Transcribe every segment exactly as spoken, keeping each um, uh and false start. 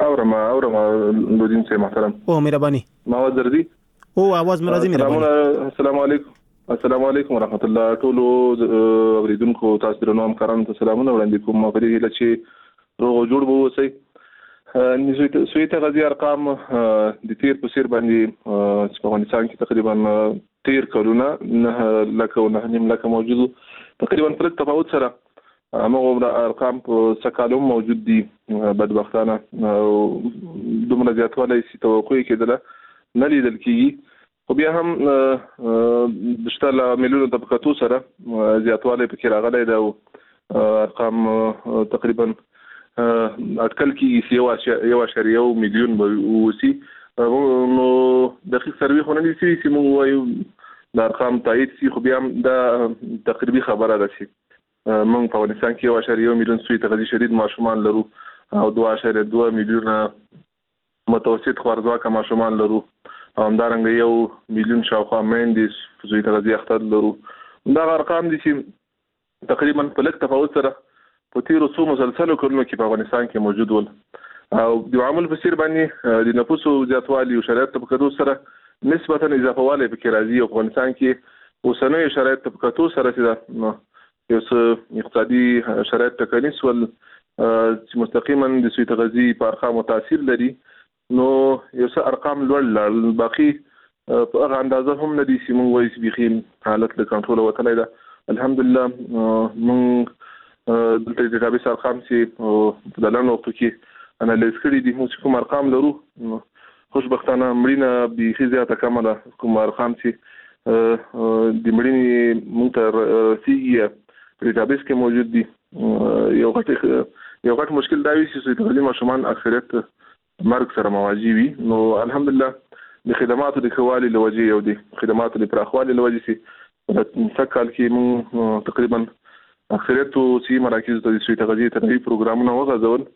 اورم اورم نورین سي محترم او مهرباني ما وزردي او आवाज مرزي مهرباني. السلام علیکم السلام علیکم ورحمت الله ټول اوریدونکو تاسو درنو همکارانو ته سلامونه وړاندې کوم. په دې هیله چې روغ جوړ به اوسئ. نزویت سویت غزي ارقام د تیر په سیر باندې په افغانستان کې تقریبا تیر کلونه نه لکه نه نیم لکه موجود تقریبا پر تفاوت سره هغه ارقام په سکالوم موجود دي. بدبختانه دومره زیاتوالی چې توقع کېدله نه لیدل کېږي. خو بیا هم د شته میلیونو طبقاتو سره زیاتوالی پکې راغلی دی او ارقام تقریبا اټکل کېږي یو اعشاریه یو میلیون به وسي. نو دقیق سروې خو نه دي شوي چې موږ وایو د ارقام تایید شي، خو بیا هم دا تقریبي خبره ده چې موږ په افغانستان کې یو اعشاریه یو میلیون سوی تغذیه شدید ماشومان لرو او دوه اعشاریه دوه میلیونه متوسط خوارځواکه ماشومان لرو او همدارنګه یو میلیون شاوخوا میندې سوی تغذیه اخته لرو. دا ارقام دي چې تقریبا په لږ تفاوت سره په تیرو څو مسلسلو کلونو کې په افغانستان کې موجود ول او د عامل په سیر باندې د نفوسو زیاتوالي او شرایط طبقاتو سره نسبتا اضافه والی پکې راځي. افغانستان کې اوسنۍ شرایط طبقاتو سره چې یو څه اقتصادي شرایط ټکنیس ول چې مستقیما د سوی تغذیه په ارقامو تاثیر لري، نو یو څه ارقام لوړ لاړل. باقي په هغه اندازه هم نه دي چې موږ وایو چې بیخي حالت له کنټروله وتلی ده. الحمدلله موږ دلته د ډیټابیس ارقام چې په دلانو وختو کې انالیز کړي دي، موږ کوم ارقام لرو خوشبختانه مړینه بیخي زیاته کمه ده. کوم ارقام چې د مړینې موږ ته رسیږي په ډیټابیس کې موجود دي. یو غټ یو غټ مشکل دا وي چې د تعلیم ماشومان اکثریت مرګ سره مواجه وي. نو الحمدلله د خدماتو د خوالي لوجه یو دي خدماتو د پراخوالي لوجه سي په کال کې موږ تقریبا اکثریت سي مراکز د سوی تغذیه تنوي پروګرامونه وغځول.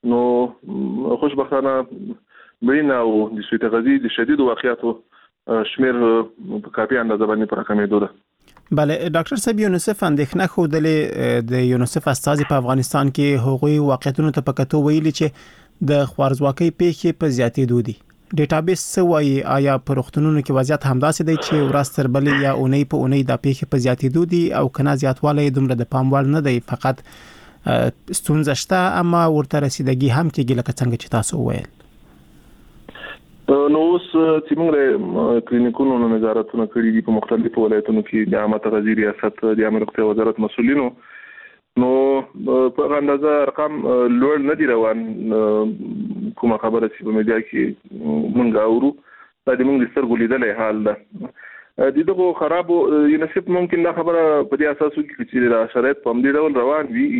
نو خوشبختانه مړینه او د سوی تغذیه د شدید واقعیاتو شمیر په کافي اندازه باندې پر کمېدو ده. بله ډاکټر صاحب یونیسف اندېښنه ښودلې د یونیسف استازي په افغانستان کې هغوی واقعیتونو ته په کتو ویلي چې د خوارځواکۍ پیښې په زیاتېدو دي. ډیټابیس څه وایي؟ آیا په روغتونونو کې وضعیت همداسې دی چې ورځ تر بلې یا اونۍ په اونۍ دا پیښې په زیاتېدو دي او کنه زیاتوالی دومره د پام وړ نه دی، فقط ستونزه شته اما ورته رسیدګي هم کېږي لکه څنګه چې تاسو وویل؟ نو اوس چې موږ کلینیکونو نظارتونه کړي دي په مختلفو ولایتونو کې د عامه تغذیه ریاست د عامه روغتیا وزارت مسؤلینو، نو په اندازه ارقام لوړ نه دي روان. کومه خبره چې په میډیا کې موږ اورو دا د موږ د سترګو لیدلې حال ده. د دغه خرابو یونیسف ممکن دا خبره په دې اساس وکړي چې دا شرایط په همدې ډول روان وي،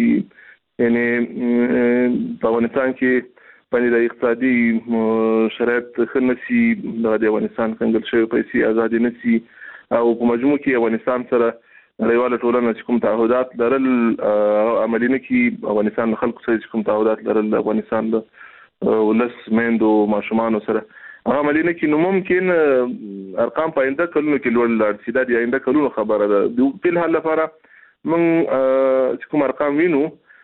یعنی په افغانستان کې باندې د اقتصادي شرایط ښه نشي، د افغانستان کنګل شوی پیسې آزادي نشي او په مجموع کې افغانستان سره نړیواله ټولنه چې کوم تعهدات لرل عملي نه کړي. افغانستان خلکو سره چې کوم تعهدات لرل افغانستان د ولس میندو ماشومانو سره هغه عملي نه کړي، نو ممکن ارقام په آینده کلونو کې لوړ لاړ شي. دا د آینده کلونو خبره ده. د په حال لپاره موږ چې کوم ارقام وینو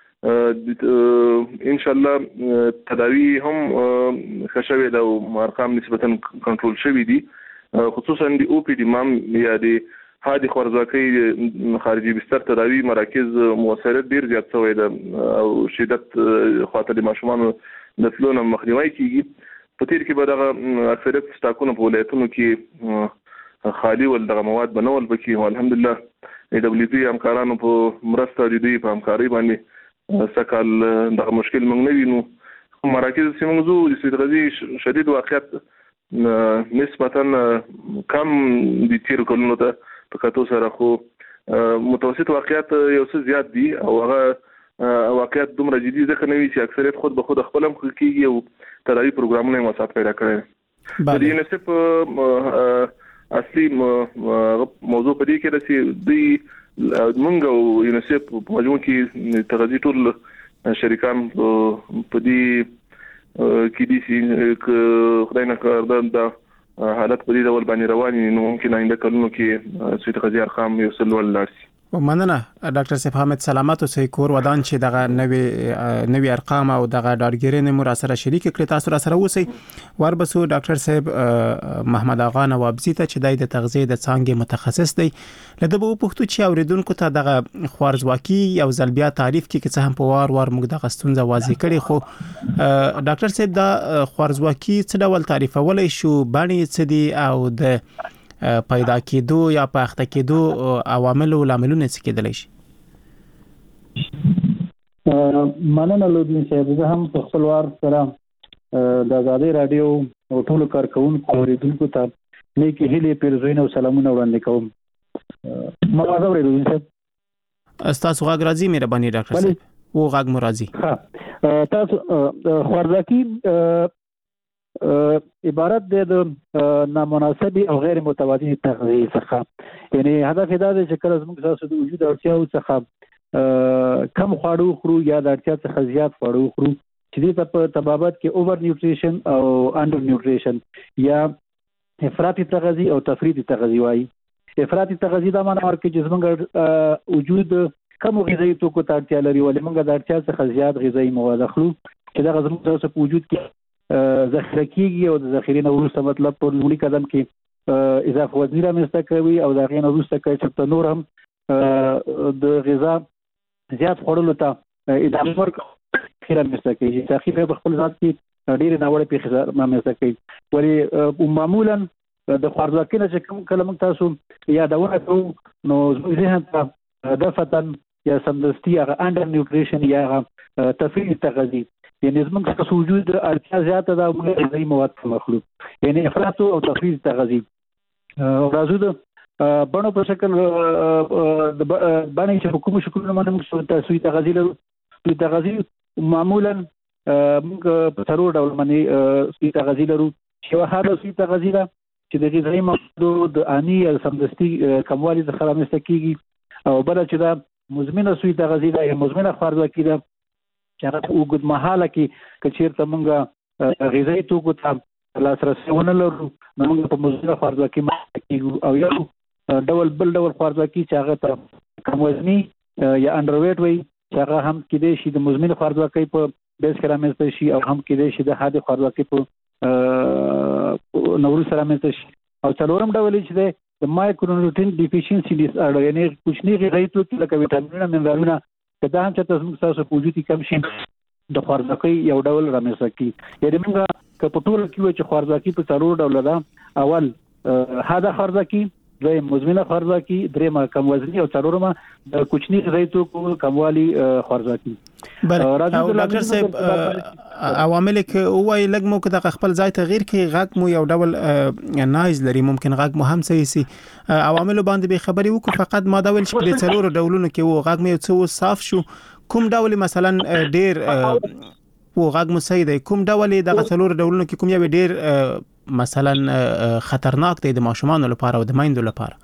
ان شاء الله تداوی هم خشوي ده او ارقام نسبتا کنټرول شوي دي، خصوصا د او پی ډی مام یا د هادي خوارځواکۍ خارجي بستر تداوی مراکز موثریت ډیر زیات شوی ده او شدت خاطر د ماشومانو د فلون مخنیوي کیږي. په تیر کې به دغه اکثریت سټاکونه په ولایتونو کې خالي ول دغه مواد بنول پکې او الحمدلله ای دبليو پی همکارانو په مرسته د دوی په همکاري باندې سکال دغه مشکل موږ نه وینو. مراکز چې موږ زو د سوی تغذیه شدید واقعیت نسبتا کم د تیر کلونو ته په کتو سره، خو متوسط واقعیت یو څه زیات دي او هغه واقعیت دومره جدي ځکه نه وي چې اکثریت خود به خود خپل هم کېږي او تداوی پروګرامونه یې مساعد پیدا کړي. د یونیسف اصلي موضوع په دې کې ده چې دوی موږ او یونیسف په مجموع کې تغذیه ټول شریکان په دې کې دي چې خدای نه کړ دا حالت په دې ډول باندې رواني، نو ممکن آینده کلونو کې سوی تغذیه ارقام یو څه لوړ لاړ شي. ومننه ډاکټر صاحب حامد سلامت اوسئ. کور ودان چې دغه نوې نوې ارقام او دغه ډاډګیرنې مو را سره شریک کړي، تاسو را سره اوسئ. وربسو ډاکټر صاحب محمد اغا نوابزی ته چې د تغذیه د څانګې متخصص دی، لده به پوښتو چې اوریدونکو ته دغه خوارزواکي او زلبیا تعریف کې چې هم په وار وار موږ د غستونزه واضح کړي، خو ډاکټر صاحب دا خوارزواکي څه ډول تعریفولای شو، باندې څه دي او د پیدا کېدو یا پخته کېدو عوامل او لاملونه څه کېدلی شي؟ مننه لودین صاحب. زه هم په خپل وار سره د آزادۍ رادیو او ټولو کارکونکو اوریدونکو ته نیکې هیلې پیرزوینه او سلامونه وړاندې کوم. ما واځو لودین صاحب تاسو غږ راځي مهرباني ډاکټر صاحب و غږ مو راځي. ها تاسو خوارزواکي عبارت دی د نامناسب او غیر متوازن تغذیه څخه، یعنی هدف دا دی چې کله زموږ تاسو د وجود اړتیاو څخه کم خواړه خورو یا د اړتیا څخه زیات خواړه خورو، چې دې په طبابت کې اوور نیوټریشن او انډر نیوټریشن یا افراطي تغذیه او تفریطي تغذیه وایي. افراطي تغذیه دا معنی ورکوي چې زموږ وجود کم غذایي توکو ته اړتیا لري، ولې موږ د اړتیا څخه زیات غذایي مواد اخلو چې دا زموږ تاسو په وجود کې ذخیره کیږي او د ذخیرې نه وروسته مطلب په لومړي قدم کې اضافه وزنی رامنځته کوي او د هغې نه وروسته کوي چې نور هم د غذا زیات خوړلو ته ادامه ورکوي رامنځته کوي چې تاخیر په خپل ذات کې ډېرې ناوړه پیښې رامنځته کوي. ولې معمولا د خوارزواکي نه چې کوم کله موږ تاسو یادونه کوو نو زموږ ذهن ته دفعتاً یا سمدستي هغه انډر نیوټریشن یا هغه تفریطي تغذیه، یعنی زموږ تاسو وجود اړتیا زیاته ده او موږ غذایي مواد کم اخلو، یعنی افراط او تفریط تغذیه. راځو د بڼو په شکل د باندې چې په کومو شکلونو باندې موږ تاسو تغذیه لرو. تغذیه معمولا موږ په څلور ډول باندې تغذیه لرو، چې هغه سوي تغذیه ده چې د غذایي موادو د اني یا سمدستي کموالي څخه رامنځته کیږي، او بل چې دا مزمنه سوي تغذیه ده یا مزمنه خوارزواکي ده چې هغه په اوږد مهاله کې که چېرته موږ غذایي توکو ته لاسرسی ونه لرو نو موږ په مزمنه خوارزواکي مخته کېږو. او یو ډول بل ډول خوارزواکي چې هغه ته کم وزني یا انډرویټ وایي، چې هغه هم کېدای شي د مزمنې خوارزواکۍ په بیس کې رامنځته شي او هم کېدای شي د حادې خوارزواکۍ په نه وروسته رامنځته شي. او څلورم ډول چې دی د مایکرونیوټرین ډیفیشنسي ډیس آرډر، یعنی کوچني غذایي توکي لکه ویټامینونه منرالونه که دا هم چې زموږ تاسو په وجود کې کم شي د خوارزواکۍ یو ډول رامنځته کړي. یعنې موږ که په ټوله کې وایو چې خوارزواکي په څلور ډوله ده، اول حاده خوارزواکي، دویم مزمنه خوارزواکي، دریمه کم وزني او څلورمه د کوچني غذایي توکو کموالي خوارزواکي. بله او ډاکټر صاحب عوامل کې وایي لږ مو که د خپل ځای تغییر کې غږ مو یو ډول نایز لري، ممکن غږ مو هم صحیح سي. عوامل باندې به خبري وکړو، فقط ما دا ویل چې په څلورو ډولونو کې و غږ مو یو څه صاف شو، کوم ډول مثلا ډیر و غږ مو صحیح دی، کوم ډول د څلورو ډولونو کې کوم یو ډیر مثلا خطرناک دی د ماشومانو لپاره او د میندو لپاره؟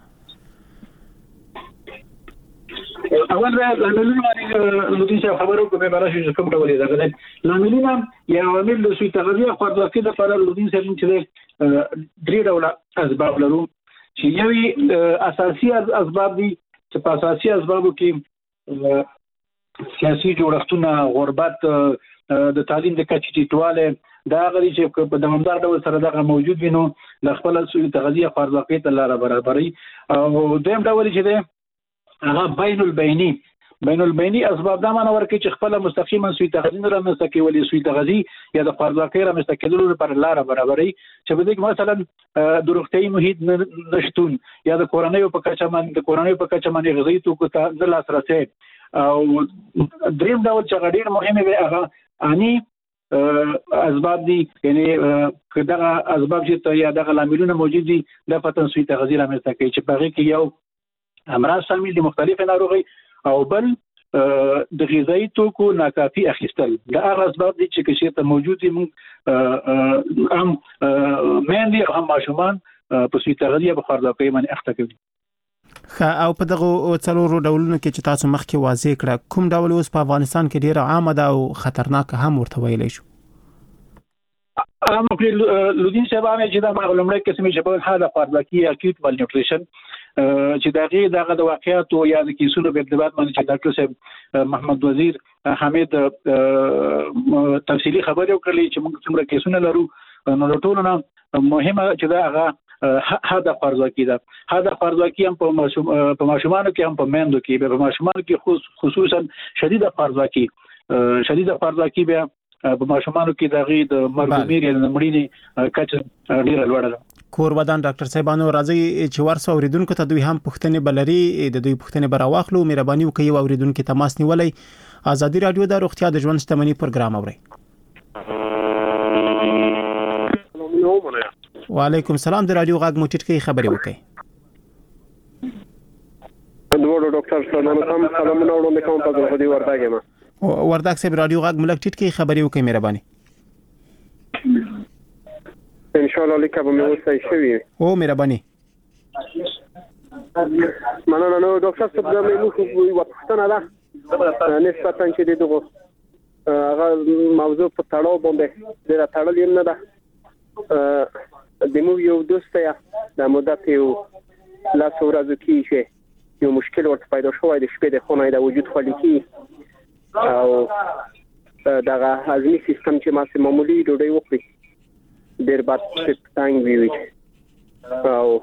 اول لاملونه باندې لودین صاحب خبرو کومه براشي چې کوم ډول دی لاملونه یا عوامل د سوی تغذیه خوارزواکي د لپاره لودین صاحب چې درې ډول اسباب لرو، چې یوې اساسي اسباب دي چې په اساسي اسبابو کې سیاسي جوړښتونه، غربت، د تعلیم د کچې ټیټوالی، دا غوړي چې په دوامدار ډول سره دغه موجود وي نو د خپل سوی تغذیه خوارزواکي ته لاره برابري. او دویم ډول چې دی هغه بین البینی بین البینی اسباب دا معنی ورکوي چې خپل مستقیما سوی تغذیه نه رامنځته کوي، ولې سوی تغذیه یا د خوارزواکۍ رامنځته کېدلو لپاره لاره برابري، چې په دې کې مثلا د روغتیايي محیط نشتون یا د کورنیو په کچه باندې د کورنیو په کچه باندې غذایي توکو ته نه لاسرسی. او دریم ډول چې ډېر مهم دی هغه اني اسباب دي، یعنی که دغه اسباب چې یا دغه لاملونه موجود دي د فتن سوی تغذیه رامنځته کوي، چې په هغې کې یو امراض شامل دي، مختلفې ناروغۍ، او بل د غذایي توکو ناکافي اخیستل. دا هغه اسباب دي چې که چېرته موجود دي موږ هم میندې او هم ماشومان په سوی تغذیه په خوارزواکۍ باندې اخته کوي. ښه، او په دغه څلورو ډولونو کې چې تاسو مخکې واضح کړه، کوم ډول اوس په افغانستان کې ډېره عامه ده او خطرناکه هم ورته ویلی شو؟ عامه لودین صاحب هم چې دا لومړی قسم چې په حاله خوارزواکي یا اکیوټ مال نیوټریشن چې دغه دغه د واقعیت او یا د کیسونو په ارتباط باندې چې ډاکټر صاحب محمد وزیر حمید تفصیلی خبرې وکړلې چې موږ څومره کیسونه لرو نو ټول نه مهمه چې دا هغه هدا فرضاکی ده هدا فرضاکی هم په ماشوم په ماشومانو کې هم په مندو کې په ماشومانو کې خصوصا شدیده فرضاکی شدیده فرضاکی به په ماشومانو کې دغه د مرګ میری د مړینې کچه ډیره لوړه ده. کور ودان ډاکټر صاحبانو راځي چې ورسو اوریدونکو ته دوی هم پښتنې بلري د دوی پښتنې براواخلو مهرباني وکړئ او اوریدونکو تماس نیولای ازادي رادیو د روغتیا د ژوند شتمنۍ پروګرام اوري. وعلیکم السلام د رادیو غاګ موټیټ کې خبرې وکړئ. دوړو ډاکټر صاحب نن سلامونه وړاندې کوم تاسو په دې ورتاګه ما ورداک صاحب رادیو غاګ ملک ټیټ کې خبرې وکړئ مهرباني. ان شاء الله لیکه به مې وسای شوی او مهرباني مننه. نو ډاکټر صاحب دا مې نو یو پښتنه ده نسبتا چې دغه هغه موضوع په تړاو باندې ډېر تړلې نه ده. د مو یو دوستیا د مدت یو لاس ورځو کې چې یو مشکل ورته پیدا شوی د شپې د خونه د وجود خالی او دغه هضمي سیستم چې ماسه معمولی ډوډۍ وخوري ډېر بد څنګه وی او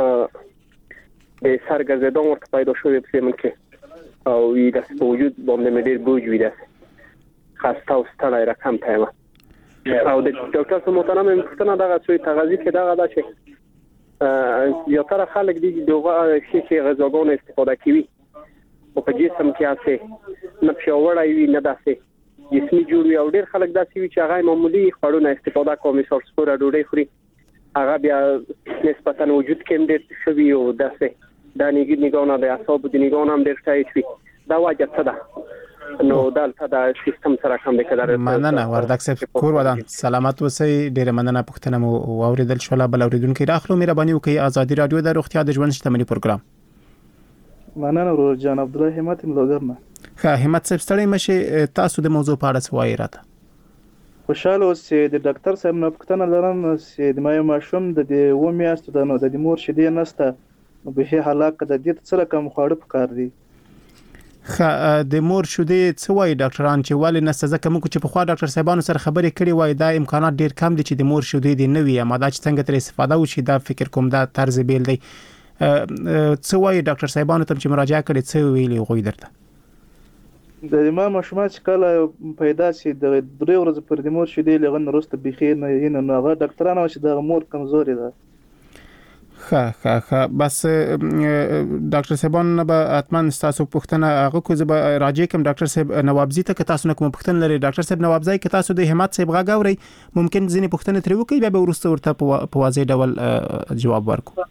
د سرګرځېدو ورته پیدا شوی په سیمه کې او وی د وجود باندې ډېر بوج وی ده خاصه او ستړی رقم ته او د ډاکټر صاحب محترم پښتنه دغه څوی تغذیه کې دغه دا چې یو تر خلک دي دغه شي چې غذاګون استفاده کوي او په جسم کې اسه نه پیاوړی وي نه داسې جسمي جوړ وي او ډېر خلک داسې وي چې هغه معمولی خوړونه استفاده کوي مثال سپوره ډوډۍ خوري هغه بیا نسبتا وجود کې ډېر شوي او داسې د نګونو د اعصابو د نګونو هم ډېر ټایټ وي دا وجه څه ده نو دلته د سیستم سره کوم د کلر مننه ورداک صاحب کور ودان سلامت اوسئ ډېر مننه پښتنه مو اوریدل شو بل اوریدونکو راخلو مهرباني وکړئ ازادي رادیو د روغتیا د ژوند شتمنۍ پروګرام. مننه ورور جان عبد الله همت ملوګرنه. ښه همت صاحب ستړی مشه تاسو د موضوع په اړه څه وایي راته؟ خوشاله اوسئ د ډاکټر صاحب نه پښتنه لرم چې د مایو ماشوم د دې و میاشتو د نو د مور شیدې نسته نو به حالات د دې څه رقم خواړه پکار دي. خ د مور شودې څه وایي ډاکټران چې ولې نسته ځکه موږ چې په خوا ډاکټر صاحبانو سره خبرې کړې وای دا امکانات ډیر کم دي چې د مور شودې دی نه وي اما دا چې څنګه تر استفاده وشي دا فکر کوم دا طرز بیل دی. څه وایي ډاکټر صاحبانو ته چې مراجعه کړې څه ویلي غوي درته؟ د ما مشمات چې کله پیدا شي د درې ورځې پر د مور شودې لغن وروسته بخیر نه نه هغه ډاکټرانو چې د مور کمزوري ده. ښه ښه ښه بس ډاکټر صاحبان به اتمن تاسو پوښتنه هغه کو زه به راځي کوم ډاکټر صاحب نوابزی ته که تاسو نه کوم پوښتنه لري ډاکټر صاحب نوابزی که تاسو د همت صاحب غاغوري ممکن ځینې پوښتنه ترې وکړي بیا به ورسته ورته په واضح ډول جواب ورکړو.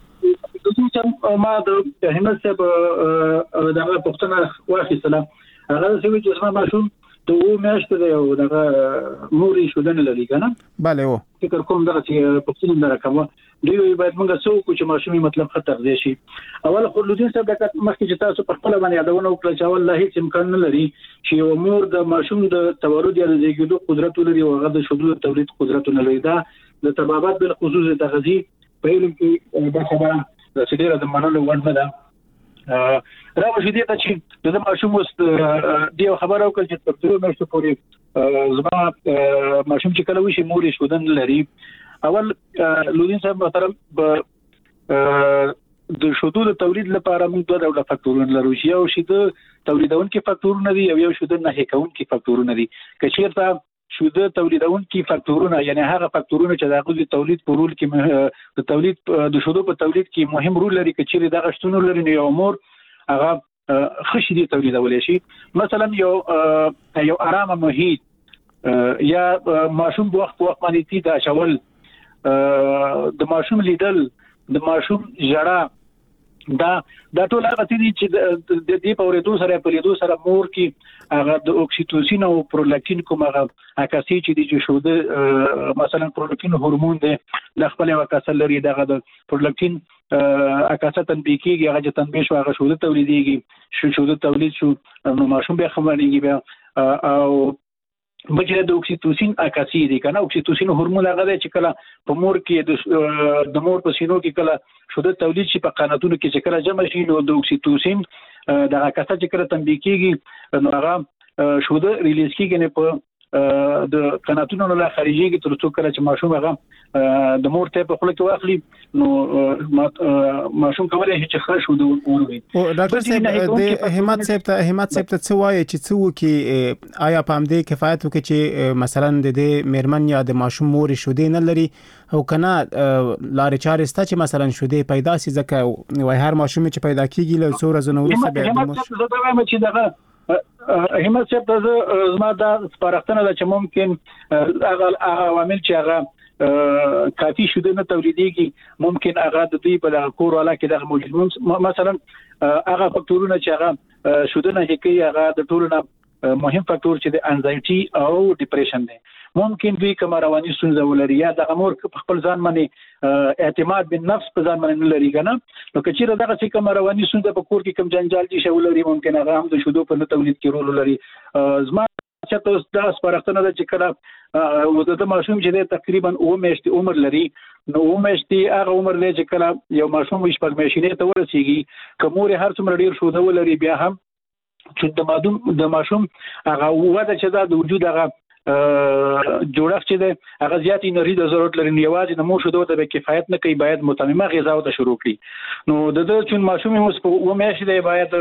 ما د همت صاحب دغه پوښتنه واخیستله هغه څه چې اسمه ماشوم ته و میاشتې دی او دغه موري شودنه لري کنه bale و فکر کوم دغه چې پوښتنه درکمه دوی باید موږ څه وکړو چې ماشومي مطلب خطر دی شي. اول خو لودین صاحب د مخکې چې تاسو په خپل باندې یادونه وکړه چې والله هیڅ امکان نه لري چې یو مور د ماشوم د تولد یا د زیږیدو قدرت لري او هغه د شودلو تولید قدرت نه لري. دا د طبابت بل خصوص د تغذیه په علم کې د خبره د سډیره د منلو وړ نه ده. راو شدې ته چې د ماشوم واست دی خبره وکړه چې په ټول مشته پورې زما ماشوم چې کله وشي موري شودن لري. اول لودین صاحب محترم د شودو د تولید لپاره موږ دوه ډول فاکتورونه لرو چې یو شی د تولیدونکو فاکتورونه دي او یو شی د نه کوونکو فاکتورونه دي. که چیرته شوده تولیدونکو فاکتورونه یعنی هغه فاکتورونه چې د غوړي تولید په رول کې د تولید د شودو په تولید کې مهم رول لري که چیرې د غشتونو لري نو یو مور هغه خشي دي تولیدول شي. مثلا یو یو آرام محیط یا ماشوم په وخت وخت باندې تي دا شول د ماشوم لیدل د ماشوم ژړا دا دا ټول هغه دي چې د دې په ورېدو سره په لیدو سره مور کې هغه د اوکسیټوسین او پرولاکټین کوم هغه عکاسي چې دي چې شوده مثلا پرولاکټین هورمون دی د خپل عکاسه لري دغه د پرولاکټین عکاسه تنبیه کیږي هغه چې تنبیه شو هغه شوده تولیديږي شو شوده تولید شو نو ماشوم به خبرېږي بیا او بچره د اکسیټوسین اکاسي دی کنه اکسیټوسین هورمون هغه دی چې کله په مور کې د مور په سینو کې کله شوده تولید شي په قناتونو کې چې کله جمع شي نو د اکسیټوسین د اکاسا چې کله تنبیه کیږي نو هغه شوده ریلیز کیږي نه په د قناتونو له خارجي کې تر څو کله چې ماشوم هغه د مور ته په خله کې واخلي نو ماشوم کولای شي چې خرج شوده وروري او ډاکټر صاحب د همت صاحب ته همت صاحب ته څه وایي چې څه وکي آیا په همدې کفایت وکړي چې مثلا د دې میرمن یا د ماشوم مور شوده نه لري او کنه لارې چارې ستا چې مثلا شوده پیدا سي ځکه وای هر ماشوم چې پیدا کیږي له څو ورځې وروسته بیا د مور زه دا وایم چې دغه همت صاحب ته زما د سپارښتنه ده چې ممکن هغه عوامل چې هغه کافي شوده نه تولیدېږي ممکن هغه د دې په کور والا کې دغه موجود مثلا هغه فاکتورونه چې هغه شوده نه کوي هغه د ټولو نه مهم فاکتور چې د انزایټي او ډیپریشن دی ممکن دوی کوم رواني ستونزه ولري یا د امور خپل ځان باندې اعتماد بالنفس په ځان باندې نه لري کنه نو کچېره دغه څه کوم رواني ستونزه په کور کې کوم جنجال دي شی ولري ممکن هغه هم د شودو په تولید کې رول لري زما چې تاسو د سپارښتنه ده چې کله د ماشوم چې تقریبا اوه میاشتې عمر لري نو اوه میاشتې هغه عمر دی چې کله یو ماشوم شپږ میاشتې ته ورسیږي کومور هر څومره ډیر شوده ولري بیا هم چې د مادوم د ماشوم هغه وده چې د وجود هغه جوړښت چې د هغه زیات انرژي د ضرورت لري یوازې د مور شوده ته به کفایت نه کوي باید متممه غذا ته شروع کړي نو د دې چې ماشوم موږ په و میاشتې دی باید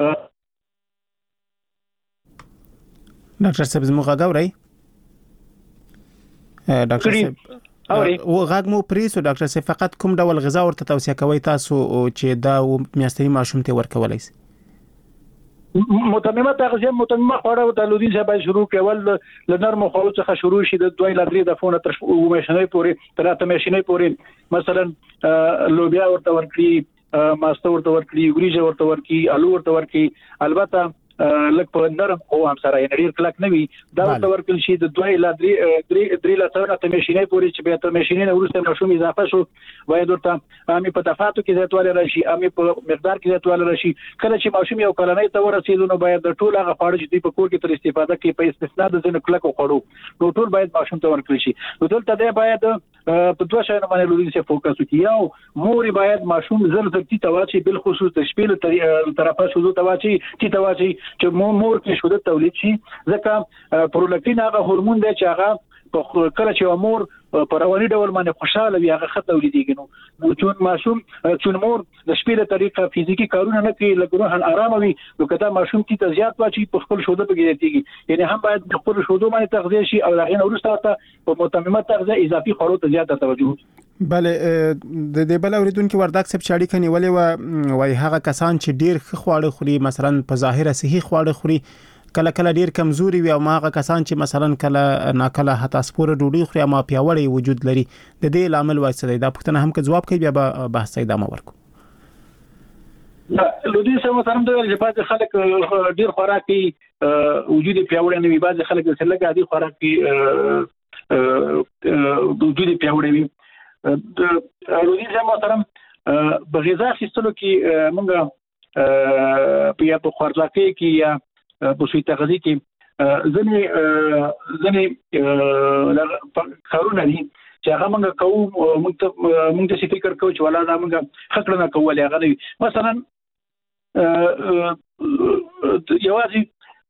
ډاکټر صاحب زموږ غاوري ډاکټر صاحب او غاګ مو پریسو ډاکټر صاحب فقط کوم ډول غذا ورته توصیه کوي تاسو چې دا میاشتې ماشوم ته ورکولای شي متممه تغذیه متممه خواړه د لودین څخه شروع کول ل نرم خواړو څخه شروع شي د دوی لري د فونه تر ومشنۍ پورې تر اته مشنۍ پورې مثلا لوبیا ورته ورکړي ماسته ورته ورکړي وریجه ورته ورکړي الو ورته ورکړي البته لکه په نرم او هم سره یې ډیر کلک نه وي دا ورته ورکل شي د دوی لا درې درې درې لا څو ته مشینې پورې چې به ته مشینې نه ورسته مشوم اضافه شو وای درته امي په تفاوت کې زیاتوالی راشي امي په مقدار کې زیاتوالی راشي کله چې مشوم یو کلنۍ ته ورسېدو نو باید د ټول هغه خواړه چې په کور کې تر استفاده کې په استثناء د ځینو کلکو خواړو نو ټول باید مشوم ته ورکل شي نو دلته دا باید په دوه شایانو باندې لودین څخه فوکس وکړي یو مور باید مشوم زر زر تی تواچی بل خصوص تشکیل طرفه شوزو تواچی تی تواچی چې مور کې شوده تولید شي ځکه پرولاکتین هغه هورمون دی چې هغه په کله چې امور په رواني ډول باندې خوشاله وي هغه خط تولیدېږي نو چون ماشوم چون مور د شپې له طریقه فزیکی کارونه نه کوي لکه روحن آرام وي نو کله ماشوم تی زیات واچي په خپل شوده بګیږي یعنی هم باید په خپل شوده باندې تغذیه شي او هغه ورسته په متممه تغذیه اضافي خوړو ته زیاته توجه بله د دې بل اوریدونکو وردک سب چاړي کني ولې وای هغه کسان چې ډیر خواړه خوري مثلا په ظاهره صحیح خواړه خوري کله کله ډیر کمزوري وي او ماغه کسان چې مثلا کله ناکله حتی سپوره ډوډۍ خوري ما پیاوړی وجود لري د دې لامل وایي دا پښتنه هم که جواب کوي بیا به بحث ادامه ورکو لودي سم مثلا د بعض خلک ډیر خوراکي وجود پیاوړی نه وي بعض خلک سلګه عادي خوراکي وجود پیاوړی وي د لودي سم مثلا بغذا خستلو کې موږ په یا په خوراکي کې یا په سوی تغذیه کې ځنې ځنې کارونه دي چې هغه موږ کوو موږ ته موږ ته فکر کوو چې ولا دا موږ خکړه نه کولای هغه نه مثلا یوازې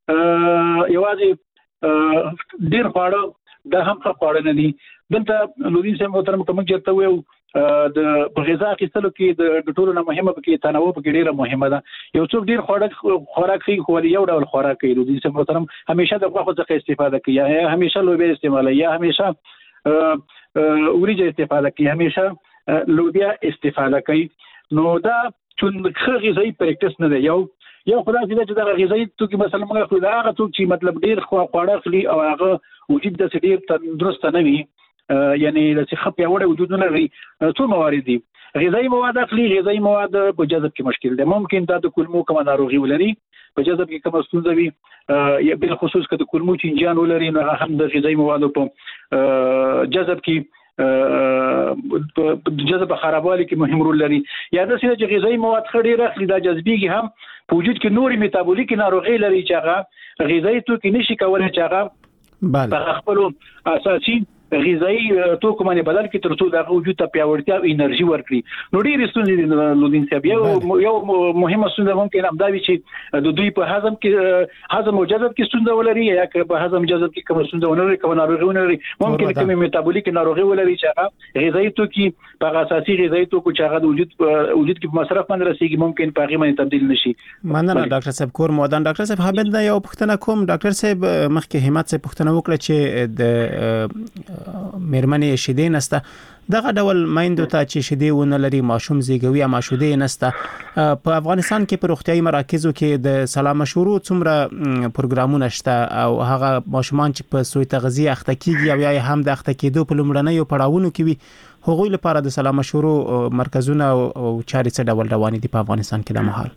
یوازې ډیر خواړه دا هم خواړه نه دي دلته لودین سم محترم کوم چې ته ویو د غذا اخیستلو کې د ټولو نه مهمه کې تنوع په ډیره مهمه ده یو څوک ډیر خوراک خوراک کوي خو یو ډول خوراک کوي لودین سم محترم همیشه د غوښه څخه استفاده کوي یا همیشه لوبیا استعمالوي یا همیشه وریجه استفاده کوي همیشه لوبیا استفاده کوي نو دا چې ښه غذایی پریکټس نه دی یو یو خدای دې چې دا غذایی توکي مثلا موږ خو دا هغه څوک چې مطلب ډیر خواړه خوري او هغه وجود د ډیر تندرست نه وي یعنی د څه خپیا وړه وجود نه لري څو موارد دي غذایی مواد اخلي غذایی مواد په جذب کې مشکل دي ممکن دا د کولمو کوم ناروغي ولري په جذب کې کوم ستونزه وي یا بل خصوص کده کولمو چینجان ولري نو هم د غذایی موادو په جذب کې په جذب خرابوالي کې مهم رول لري یا د سې چې غذایی مواد خړې راخلي د جذبېږي هم په وجود کې نوري میتابولیک ناروغي لري چې هغه غذایی توکي نشي کولای چې هغه په خپل اساسي غذایی توکو باندې بدل کې تر څو د وجود ته پیاوړتیا او انرژي ورکړي. نو ډېر ستونزې لودین صاحب یو یو مهمه ستونزه ممکن هم دا وي چې د دوی په هضم کې هضم او جذب کې ستونزه ولري یا که په هضم جذب کې کوم ستونزه ولري کوم ناروغي ولري ممکن کوم میټابولیک ناروغي ولري چې هغه غذایی توکي په اساسي غذایی توکو چې هغه د وجود وجود کې په مصرف باندې رسیږي ممکن په هغه باندې تبدیل نشي. مننه ډاکټر صاحب کور مودان. ډاکټر صاحب حابب دا یو پوښتنه کوم ډاکټر صاحب مخکې همت صاحب پوښتنه وکړه چې د مېرمنې شیدې نسته دغه ډول مایندو ته چې شیدې ونه لري ماشوم زیږوي اما شیدې نسته په افغانستان کې په روغتيایي مراکزو کې د سلام مشورو څومره پروګرامونه شته او هغه ماشومان چې په سوی تغذیه اخته کیږي او یا هم د اخته کېدو په لومړنیو پړاوونو کې وي هغوی لپاره د سلام مشورو مرکزونه او چارې څه ډول روان دي په افغانستان کې د مهال؟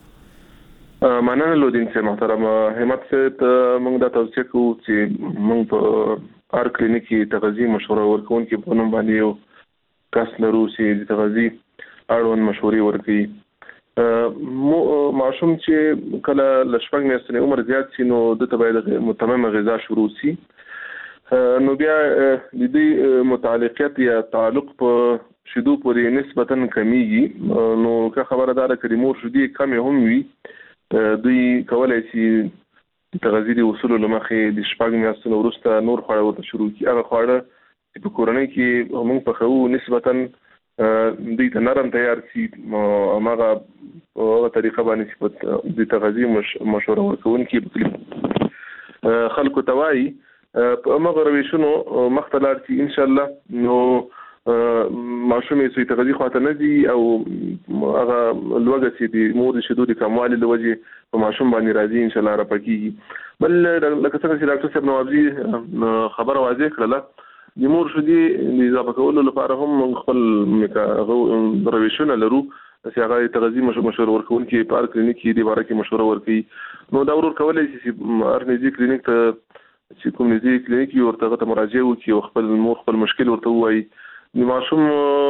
مننه لودین صاحب محترم همت صاحب موږ دا توصیه کوو چې موږ په هر کلینیک کې تغذیه مشوره ورکوونکي په نوم باندې یو کس لرو چې د تغذیه اړوند مشورې ورکوي. ماشوم چې کله ل شپږ میاشتې عمر زیات شي نو د باید متممه غذا شروع شي. نو بیا د دې متعلقیت یا تعلق په شیدو پورې نسبتاً کمیږي. نو که خبردار کړي مور شیدې کم هم وي دوی کولای شي تغذیه د اصول لمخې د شپږ میاشتو وروسته نور خواړه ورته شروع کړي. هغه خواړه چې په کورنۍ کې موږ په خو نسبتاً دوی ته نرم تیار شي هغه په طریقه باندې چې د تغذیه مشوره ورکوونکي خلکو ته وایي په هغه رویشونو مختلف شي ان شاء الله. نو ماشوم یې سوی تغذیه خواته نه دي او هغه لوګه چې د مور د شیدو د کموالي د وجې په ماشوم باندې راځي ان شاء الله را پکېږي. بل لکه څنګه چې ډاکټر صاحب نوابزي خبره واضح کړله د مور شیدې د اضافه کولو لپاره هم خپل رویشونه لرو چې هغه تغذیه مشوره ورکوونکي په هر کلینیک کې د باره کې مشوره ورکوي. نو دا ورور کولای شي چې هر نږدې کلینیک ته چې کوم نږدې کلینیک یو ورته ته مراجعه وکړي او خپل مور خپل مشکل ورته ووایي. د ماشوم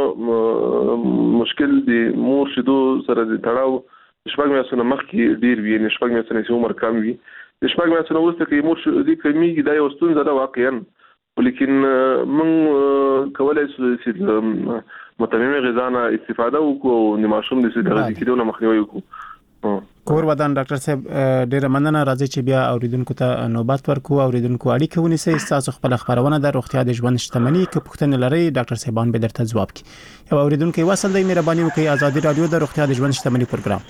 مشکل د مور شیدو سره د تړاو شپږ میاشتو مخکې ډیر وي نه شپږ میاشتو عمر کم وي. د شپږ میاشتو وروسته کې مور شیدې کمیږي دا یو ستونزه ده واقعا ولیکن موږ کولای شو چې متممه غذا نه استفاده وکړو او د ماشوم د تغذیه کېدو نه مخنیوي وکړو. کور ودان ډاکټر صاحب ډیره مننه راځي چې بیا اوریدونکو ته نوبت ورکو اوریدونکو اړیکه ونیسئ تاسو خپل خبرونه د روغتیا د ژوند شتمنۍ کې پوښتنه لرئ ډاکټر صاحبان به درته ځواب کړي. یو اوریدونکو وصل دی مهرباني وکړئ ازادي رادیو د روغتیا د ژوند شتمنۍ پروګرام.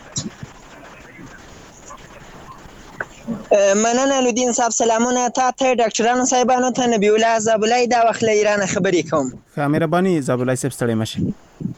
مننه لودین صاحب سلامونه تاسو ډاکټرانو صاحبانو ته نبی الله زابلای دا وخت له ایران خبرې کوم. ښه مهرباني زابلای صاحب ستړي مشه.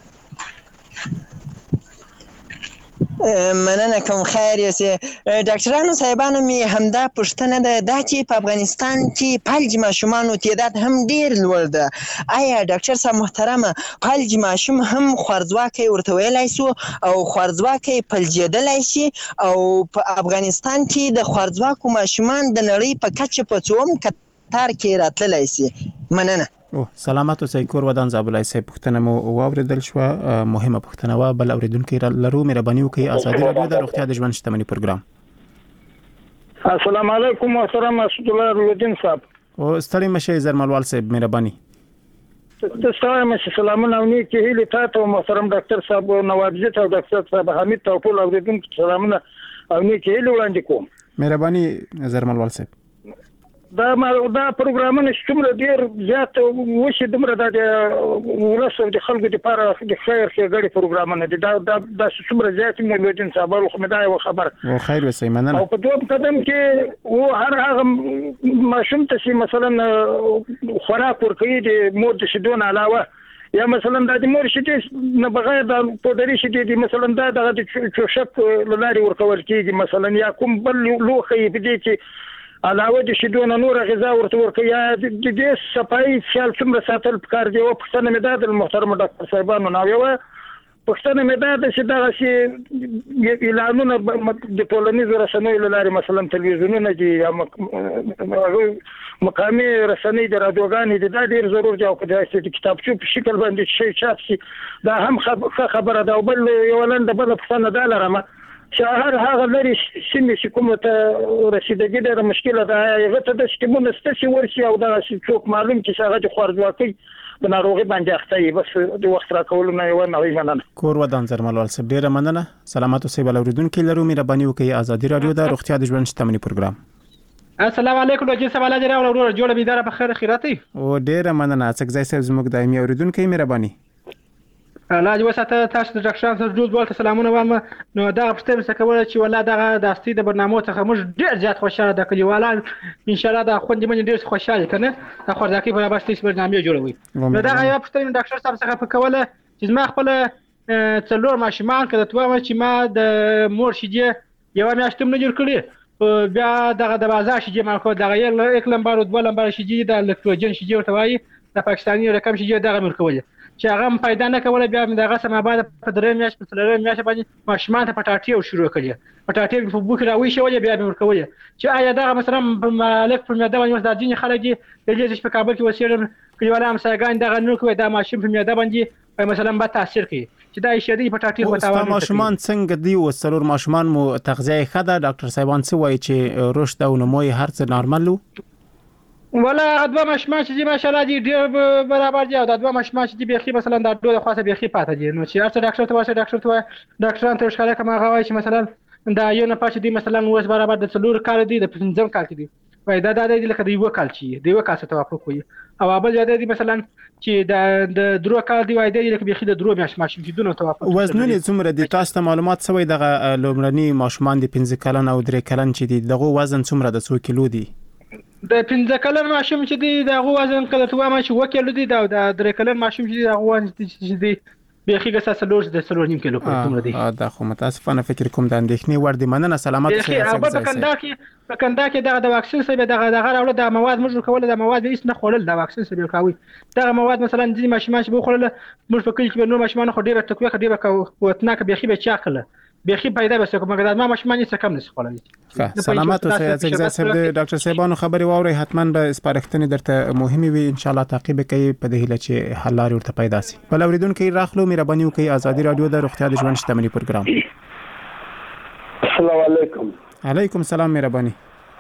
مننه کوم خیر یې ډاکټرانو صاحبانو می همدا پوښتنه ده دا چې په افغانستان کې فلج ماشومانو تعداد هم ډیر لوړ ده. آیا ډاکټر صاحب محترمه فلج ماشوم هم خوارځواکی ورته ویلای شو او خوارځواکی فلجېدلی شي او په افغانستان کې د خوارځواکو ماشومان د نړۍ په کچه په څوم کتار کې راتللی شي؟ مننه. او سلامات اوسئ کور ودان زابلای صاحب پوښتنه مو واوریدل شو مهمه پوښتنه وا بل اوریدونکو لرو مهرباني وکړئ ازادي رادیو د روغتیا د ژوند شتمنۍ پروګرام. السلام علیکم محترم اسد الله لودین صاحب. او ستړي مشه زرملوال صاحب مهرباني. تاسو مشه سلامونه او نیکی هیله تاسو محترم ډاکټر صاحب نوابزی ته ډاکټر صاحب حمید ته ټول اوریدونکو سلامونه او نیکی هیله وړاندې کوم. مهرباني زرملوال صاحب. دا ما دا پروګرامونه څومره ډیر زیات وشي دمره د ورسره د خلکو لپاره د خیر ښېګړې پروګرامونه دي دا دا څومره زیات مولودین صاحب خو مې دا یو خبر او خیر وسې مننه. او په دویم قدم کې و هر هغه ماشوم ته چې مثلا خوراک ورکوي د مور د شیدو نه علاوه یا مثلا د مور شیدې نه بغیر د پودري شیدې مثلا دا د چوشک لاري ورکول کیږي مثلا یا کوم بل لوخه په دې کې علاوه د شیدو نه نور غذا ورته ورکوي یا د دې صفایي خیال څومره ساتل پکار دی. او پښتنه مې دا د محترم ډاکټر صاحبانو نو یو پښتنه مې دا د چې دغه شي اعلانونه د ټولنیزو رسنیو له لارې مثلا تلویزیونونه دي یا مقامي رسنۍ د رادیوګانې دي دا ډېر ضرور دی او په داسې د کتابچو په شکل باندې شي چاپ شي دا هم خبره ده. او بل یو لنډه بله پوښتنه دا لرم چې هر هغه لري سیمې چې کومه ته رسیدګي ډېره مشکله ده هغه ته د سیمونو ستاسي ورسي او دا څوک معلوم چې هغه د خوارځواکۍ د ناروغي باندې اخته یې بس د وخت راکولو نه یو نه وي مننه. کور ودان زرملوال صاحب ډیره مننه. سلامات اوسئ. بل اوریدونکو لرو مهرباني وکړئ. ازادي رادیو د روغتیا د ژوند شتمنۍ پروګرام. السلام علیکم لوجي سوال لري او ورور جوړ بيدار په خیر خیراتي او ډیره مننه. څنګه ځای زموږ دایمي اوریدونکو مهرباني. الله دې وساته. تاسو د ډاکټر سره جوړ ولته سلامونه وایم. نو دا پښتنه څه کوله چې ولا دغه د استي د برنامه څخه موږ ډیر زیات خوشاله د کلیوالان ان شاء الله دا خوندې من ډیر خوشاله کنه د خوراکي په اړه ستاسو برنامه جوړوي. نو دا یا پښتنه ډاکټر صاحب څخه په کوله چې ما خپل څلور ماشومان کړه توه چې ما د مور شیدې یو میاشتم نه جوړ کړی بیا دغه د بازار شیدې ما کو دغه یک لمبر او دوه لمبر شیدې د الکتروجن شیدې ورته وایي د پاکستاني رقم شیدې دغه مرکوله چې هغه پیدا نه کوله. بیا دغه سم بعد په درې میاشت په څلورم میاشت باندې ماشومان ته پټاټي او شروع کړي. پټاټي په بوک راوي شو بیا به ورکوله چې آیا دغه مثلا مالک په میاده باندې د دین خلک د دې په کابل کې وسیرم کلیوال هم ساګان دغه نو کوي دا ماشوم په میاده باندې مثلا به تاثیر کوي چې دا شری پټاټي په تاوان کوي. ماشومان څنګه دی او څلور ماشومان مو تغذیه خده ډاکټر صاحبان څه وایي چې رشد او نمو هر څه نارمل وو؟ ولا ادوا ماشومان چې ماشاءالله دي ډېر برابر دي او د ادوا ماشومان چې بيخي مثلا د ډوله خاصه بيخي پاتې دي. نو چې هر ډاکټر ته واسه ډاکټر ته ډاکټران ته ښکاره کوم هغه وایي چې مثلا دا یو نه پاتې دي مثلا اوس برابر د څلور کال دي د پنځم کال کې دي وای دا د دې لکه د یو کال چې د یو کال څخه توافق کوي او ابل زیاده دي مثلا چې د د درو کال دی وای د لکه بيخي د درو میاش ماشوم چې دونه توافق وزنونه څومره دي؟ تاسو ته معلومات سوي دغه لومړني ماشومان د پنځه کلن او درې کلن چې دي دغه وزن څومره د څو کیلو دي؟ د پنځه کلن ماشوم چې دی دغه وزن کله توه ما چې وکیل دی دا د درې کلن ماشوم چې دی دغه وزن چې دی بيخي ګسه سلوش د سلور نیم کیلو په تومره دی. دا خو متاسفانه فکر کوم د اندېښنې ور دي. مننه. سلامات اوسئ. په کنده کې په کنده کې دغه د واکسین سره دغه دغه راوړل د مواد موږ کوله د مواد هیڅ نه خورل د واکسین سره کوي دغه مواد مثلا د ماشومان چې بخورل موږ په کلی کې نور ماشومان خو ډیره تقوی خو ډیره قوتناک بيخي به چاکله بيخي پیدا بس کوم مګر ما ماشومان یې څه کم نس خورل. سلامات اوسئ. څنګه صاحب د ډاکټر صاحبانو خبري واوري حتما به سپارښتنې درته مهمه وي ان شاء الله تعقیب کوي په دې هیله چې حل لارې ورته پیدا شي. بل اوریدونکو راخلو مهرباني وکړئ. ازادي رادیو د روغتیا د ژوند شتمنۍ پروګرام. السلام علیکم. علیکم السلام. مهرباني.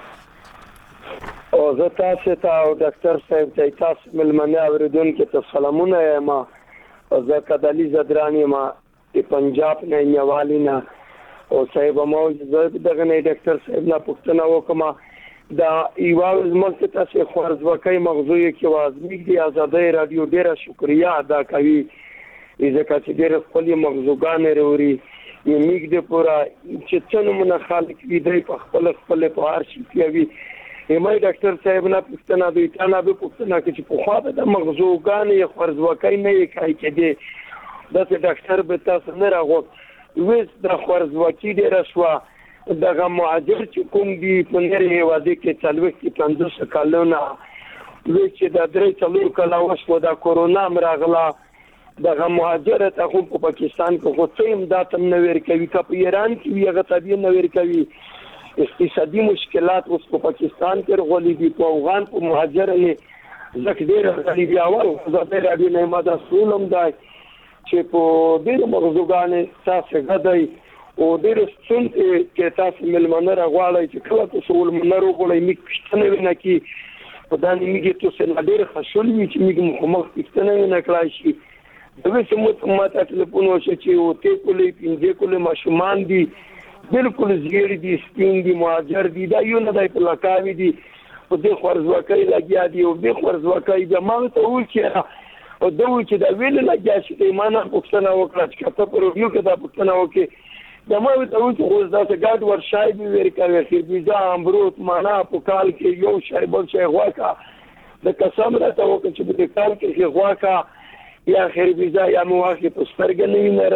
او زه تاسو ته او ډاکټر صاحب ته تاسو ملمنه اوریدونکو ته سلامونه یم. زه کدالي زدرانی ما د پنجاب نه نیوالینا او صاحب مو زه دغه نه ډاکټر صاحب نه پوښتنه وکم دا ایواز ملک تاسو خوارځواکۍ مغزوی کې وازمیک دی آزادۍ رادیو ډیره شکریا ادا کوي ځکه چې ډیره خپل مغزوګان وروړي یمیک دی پورا چې څنګه من خالق دی دی په خپل خپل په هر شي کوي یمه ډاکټر صاحب نه پوښتنه دوی ته نه به پوښتنه کوي چې په خوا د مغزوګان یې خوارځواکۍ نه کوي کې دا چې ډاکټر به تاسو نه راغوت وېس د خوارځواکۍ ډیره شو دغه مهاجر چې کوم دی په نری هوادي کې څلوي کې پنځوس کالونه وې چې د درې څلور کاله وشو د کورونا مرغلا دغه مهاجر ته خو په پاکستان کې خو څه امداد نه ورکوي که په ایران کې وي هغه طبيعي نه ورکوي. اقتصادي مشکلات اوس په پاکستان کې غولې دي په افغان په مهاجر نه زکه ډیر غلي بیا ور زه به راځي نه ما دا سولم دای چې په ډیر مغزوګانې تاسو غدای او ډیر څون کې تاسو ملمنه راغواړئ چې کله تاسو ولمنه راغواړئ میک پښتنه ونه کی په دانه میږي تاسو نه ډیر خښول وي چې میږي مخمخ پښتنه نه کړای شي دغه سموت ماته ټلیفون وشي چې او ته کولې پنځه کولې ماشومان دي بالکل زیړ دي سپین دي مهاجر دي دا یو نه دی په لکاوي دي په دې خوارځواکۍ لګیا دي او دې خوارځواکۍ د ما ته وایي چې او دوی چې دا ویل لګیا شي ته ایمانه پښتنه وکړه چې تاسو په ریویو کې دا پښتنه وکړي دا ما ته وایي چې خو دا څنګه ګډ ور شای به ورکوي خیر بيزا امبروت معنا په کال کې یو شای بل شای غواکا د قسم راته وکړي چې په کال کې غواکا یا خیر بيزا یا مواخي په سترګې نه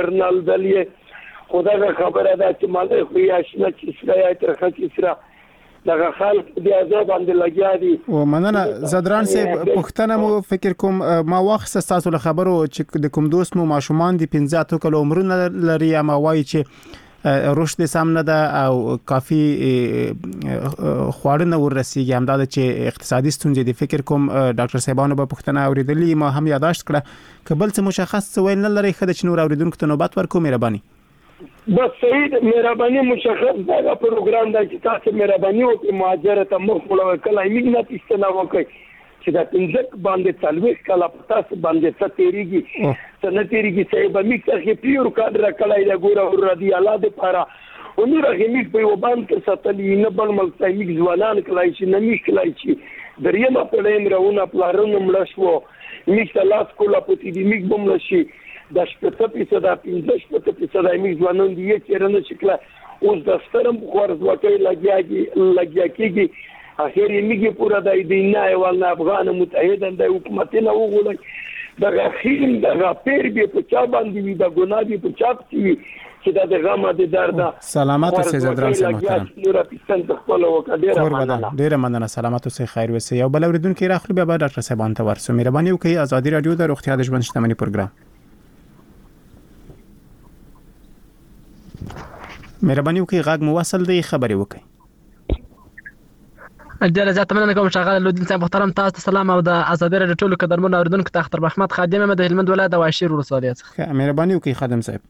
رنالدلې خدای خبره ده چې مالې خو یا شنه چې سره یا ترخه چې سره دغه خلک د عذاب باندې لګیا دي. او مننه زدران صاحب پښتنه مو فکر کوم ما واخصه تاسو له خبرو چې د کوم دوست مو ماشومان دي پنځه تو کلو عمرونه لري ما وایي چې رشد سم نه ده او کافي خواړه نه ورسیږي همدا چې اقتصادي ستونزې دي. فکر کوم ډاکټر صاحبانو به پښتنه اوریدلی ما هم یاداشت کړه کبل څه مشخص ویل نه لري خدای چې نور اوریدونکو ته نوبت ورکو مهرباني. بس صحیح مهرباني مشخص دا پروګرام دا چې تاسو مهرباني وکړئ مهاجر ته مخ وړو کله میګ نه تستنه وکړئ چې دا پنځه باندې څلويخ کله تاسو باندې څه تیریږي څه نه تیریږي چې به میګ څخه پیور کادر کله دا ګوره رضی الله دې پاره ونی راغمیک په یو باندې ستلې نه بل مل څایګ ځوانان کلای شي نه میګ کلای شي دریمه په لیم راونه پلارونو ملشو میګ لاس کولا پتی دې میګ بم نشي د شپږ فیصد پنځه شپږ فیصد میګ ځوانان دي چې رنه شکل اوس د سترم خورز وکړي لګیاږي لګیاږي اخر یې میګ پورا د دینه ولنا افغان متحده د حکومت نه وغولای دا خیم دا پیر به په چا باندې وي دا ګناه به په چا پتی چې دا د غما د درد سلامات اوسئ زدران صاحب محترم ډیره مننه سلامات اوسئ خیر وسه یو بل اوریدونکو راخلو بیا ډاکټر صاحب انت ورسو مهرباني وکړئ ازادي رادیو د روغتیا د ژوند شتمنۍ پروګرام مهرباني وکړئ غاګ مو وصل دی خبري وکړئ ډیره زیاته مننه کوم شغال لودین صاحب محترم تاسو سلام او د ازادي رادیو ټولو قدرمنو اوریدونکو ته اختر محمد خادم د هلمند ولایت د واشیر ولسوالۍ څخه مهرباني وکړئ خادم صاحب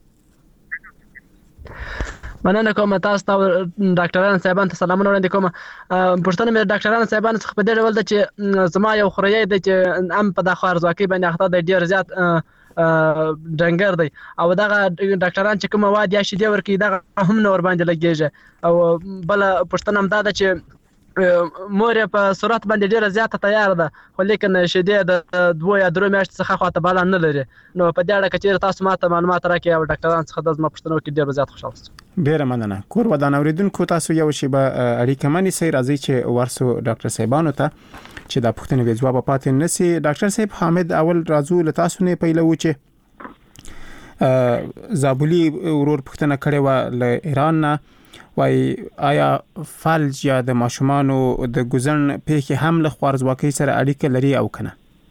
مننه کوم تاسو ته ډاکټرانو صاحبانو ته سلامونه وړاندې کوم پښتنه مې ډاکټرانو صاحبانو څخه په دې ډول د چې زما یو خوري دی چې ام په د خوارزواکي باندې اخته د ډیر زیات ډنګر دی او دا ډاکټران چې کوم واد یا شیدې ورکی دا هم نور باندې لګیږي او بل پښتنه هم دا چې مور په صورت باندې ډیره زیاته تیار ده خو لیکن شیدې د دوه یا درو میاشتې څخه خواته بالا نه لري نو په دې اړه کې تاسو ماته معلومات راکړئ او ډاکټران څخه د زما پښتنو کې ډیر زیات خوشاله شوم ډیره مننه کور ودان اوریدونکو تاسو یو شی به اړیکه منی سي راځي چې ورسو ډاکټر صاحبانو ته چې دا پښتنې به جواب پاتې نسی ډاکټر صاحب حامد اول راځو له تاسو نه پیلو چې زابلی ورور پښتنه کړي و له ایران نه وای آیا فلج یا د ماشومانو د ګزن پیښه هم له خوارزواکۍ سره اړیکه لري او کنه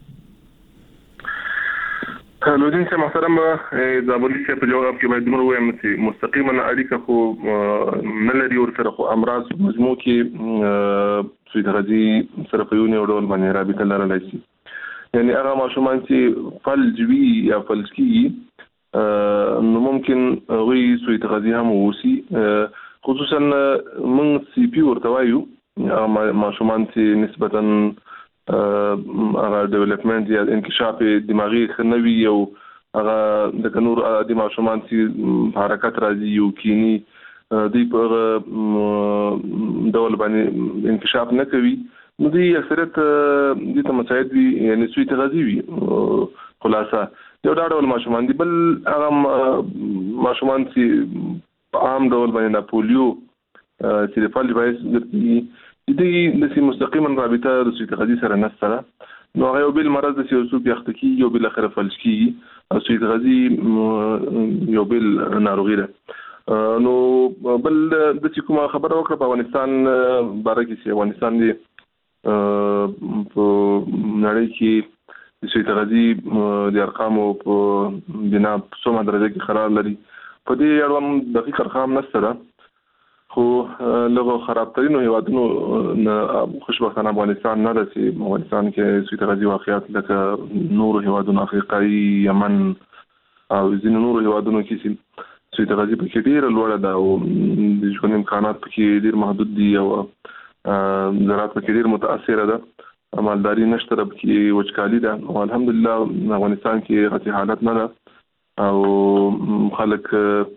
لودین چې محترم زابلی چې په جواب کې باید موږ وایم چې مستقیما اړیکه خو نه لري او سره خو امراض مجموع کې سوی درجی سره په یو نه ډول باندې رابطه لرلای شي یعنی هغه ماشومان چې فلج وی یا فلج کی نو ممکن وی سوی درجی هم وسی خصوصا من سی پی ورته وایو ماشومان چې نسبتا هغه ډیولپمنٹ یا انکشاف دماغي خنوي او هغه د نور د ماشومان چې حرکت راځي یو کینی د په ډول باندې انکشاف نه کوي نو دی اکثریت د تمساعد وی یعنی سوی تغذی وی خلاصه یو ډول ماشومان دي بل هغه ماشومان چې عام ډول باندې پولیو چې د فلج باعث ګرځي دي د مستقیما رابطه د سوی تغذی سره نشته نو هغه بل مرض د سیاسو پیاخته کی یو بل اخر فلج کی او سوی تغذی یو بل ناروغي ده نو بل د چې کومه خبره وکړه په افغانستان باره کې چې افغانستان دی په نړۍ کې سوی تغذی د ارقامو په بنا څومره درجه کې قرار لري په دې اړه دقیق ارقام نشته خو لږ خراب ترين هیوادونو خوشبختانه افغانستان نه ده چې افغانستان کې سوی تغذی واقعیت لکه نور هیوادونو افریقایي یمن او ځینې نور هیوادونو کې چې سوی تغذی په کې ډیر لوړه ده او د ژوند امکانات په کې ډیر محدود دي او زراعت په کې ډیر متاثره ده مالداري نشته په کې وچکالي ده او الحمدلله افغانستان کې غتی حالت نه ده او خلک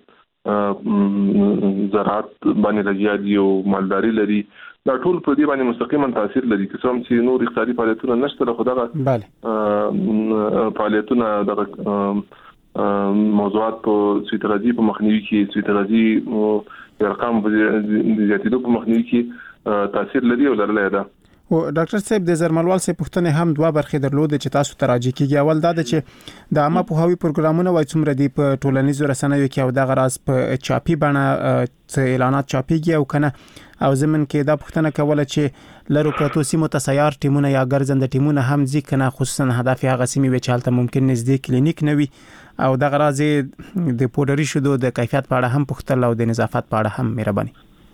زراعت باندې لګیا دي او مالداري لري دا ټول په دې باندې مستقیما تاثیر لري که څوم چې نور اقتصادي فعالیتونه نشته خو دغه bale فعالیتونه دغه موضوعات په سوی تغذی په مخنیوي کې سوی تغذی او ارقام په زیاتېدو په مخنیوي کې تاثیر لري او لرلای ده او ډاکټر صاحب د زرملوال صاحب پښتنه هم دوه برخې درلود چې تاسو تراجی کیږي اول دا چې د عامه پوهاوی پروګرامونه وای څومره دی په ټولنیزو رسنیو کې او د غراس په چاپی باندې څه اعلانات چاپیږي او کنه او زمون کې دا پښتنه کوله چې لرو پروتو سیمو ته سیار ټیمونه یا ګرځند ټیمونه هم ځکه خصوصا هدف هغه سیمه وی چالت ممکن نزدیک کلینیک نوي او د غراز د پودری شودو د کیفیت په اړه هم پښتل او د نظافت په اړه هم مهرباني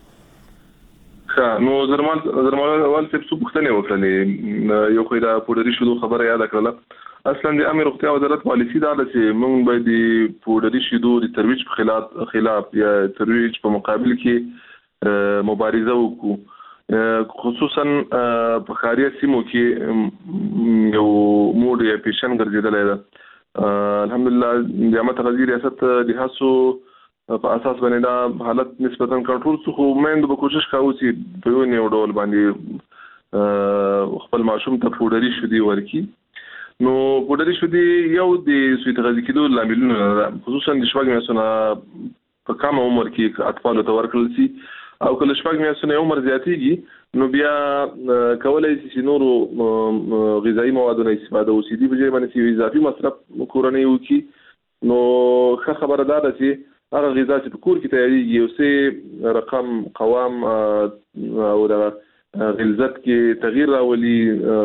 نو زرمال زرمال اول څه څه پوښتنه وکړلې یو خو دا پودری شودو خبره یاد کړله اصلا د امر روغتیا وزارت پالیسی دا ده چې موږ باید د پوډري شیدو د ترویج په خلاف خلاف یا ترویج په مقابل کې مبارزه وکړو، خصوصا په ښاري سیمو کې یو موډ یا پیشن ګرځیدلی ده. الحمدلله د عامه تغذیه ریاست د هڅو په اساس باندې دا حالت نسبتا کنټرول شو، خو موږ به کوشش کوو چې په یو نه ډول باندې خپل ماشوم ته پوډري شیدې ورکړي. نو پوډري شیدې یو د سوی تغذیه کېدو لاملونه ده، خصوصا د شپږ میاشتو نه په کم عمر کې اطفالو ته ورکړل شي، او کله شپږ میاشتو نه عمر زیاتېږي نو بیا کولی شي چې نورو غذایي موادو نه استفاده وشي، دې په ځای باندې چې اضافي مصرف کورنۍ وکړي. نو ښه خبره دا ده چې هغه غذا چې په کور کې تیارېږي یو څه رقم قوام او د غلظت کې تغییر راولي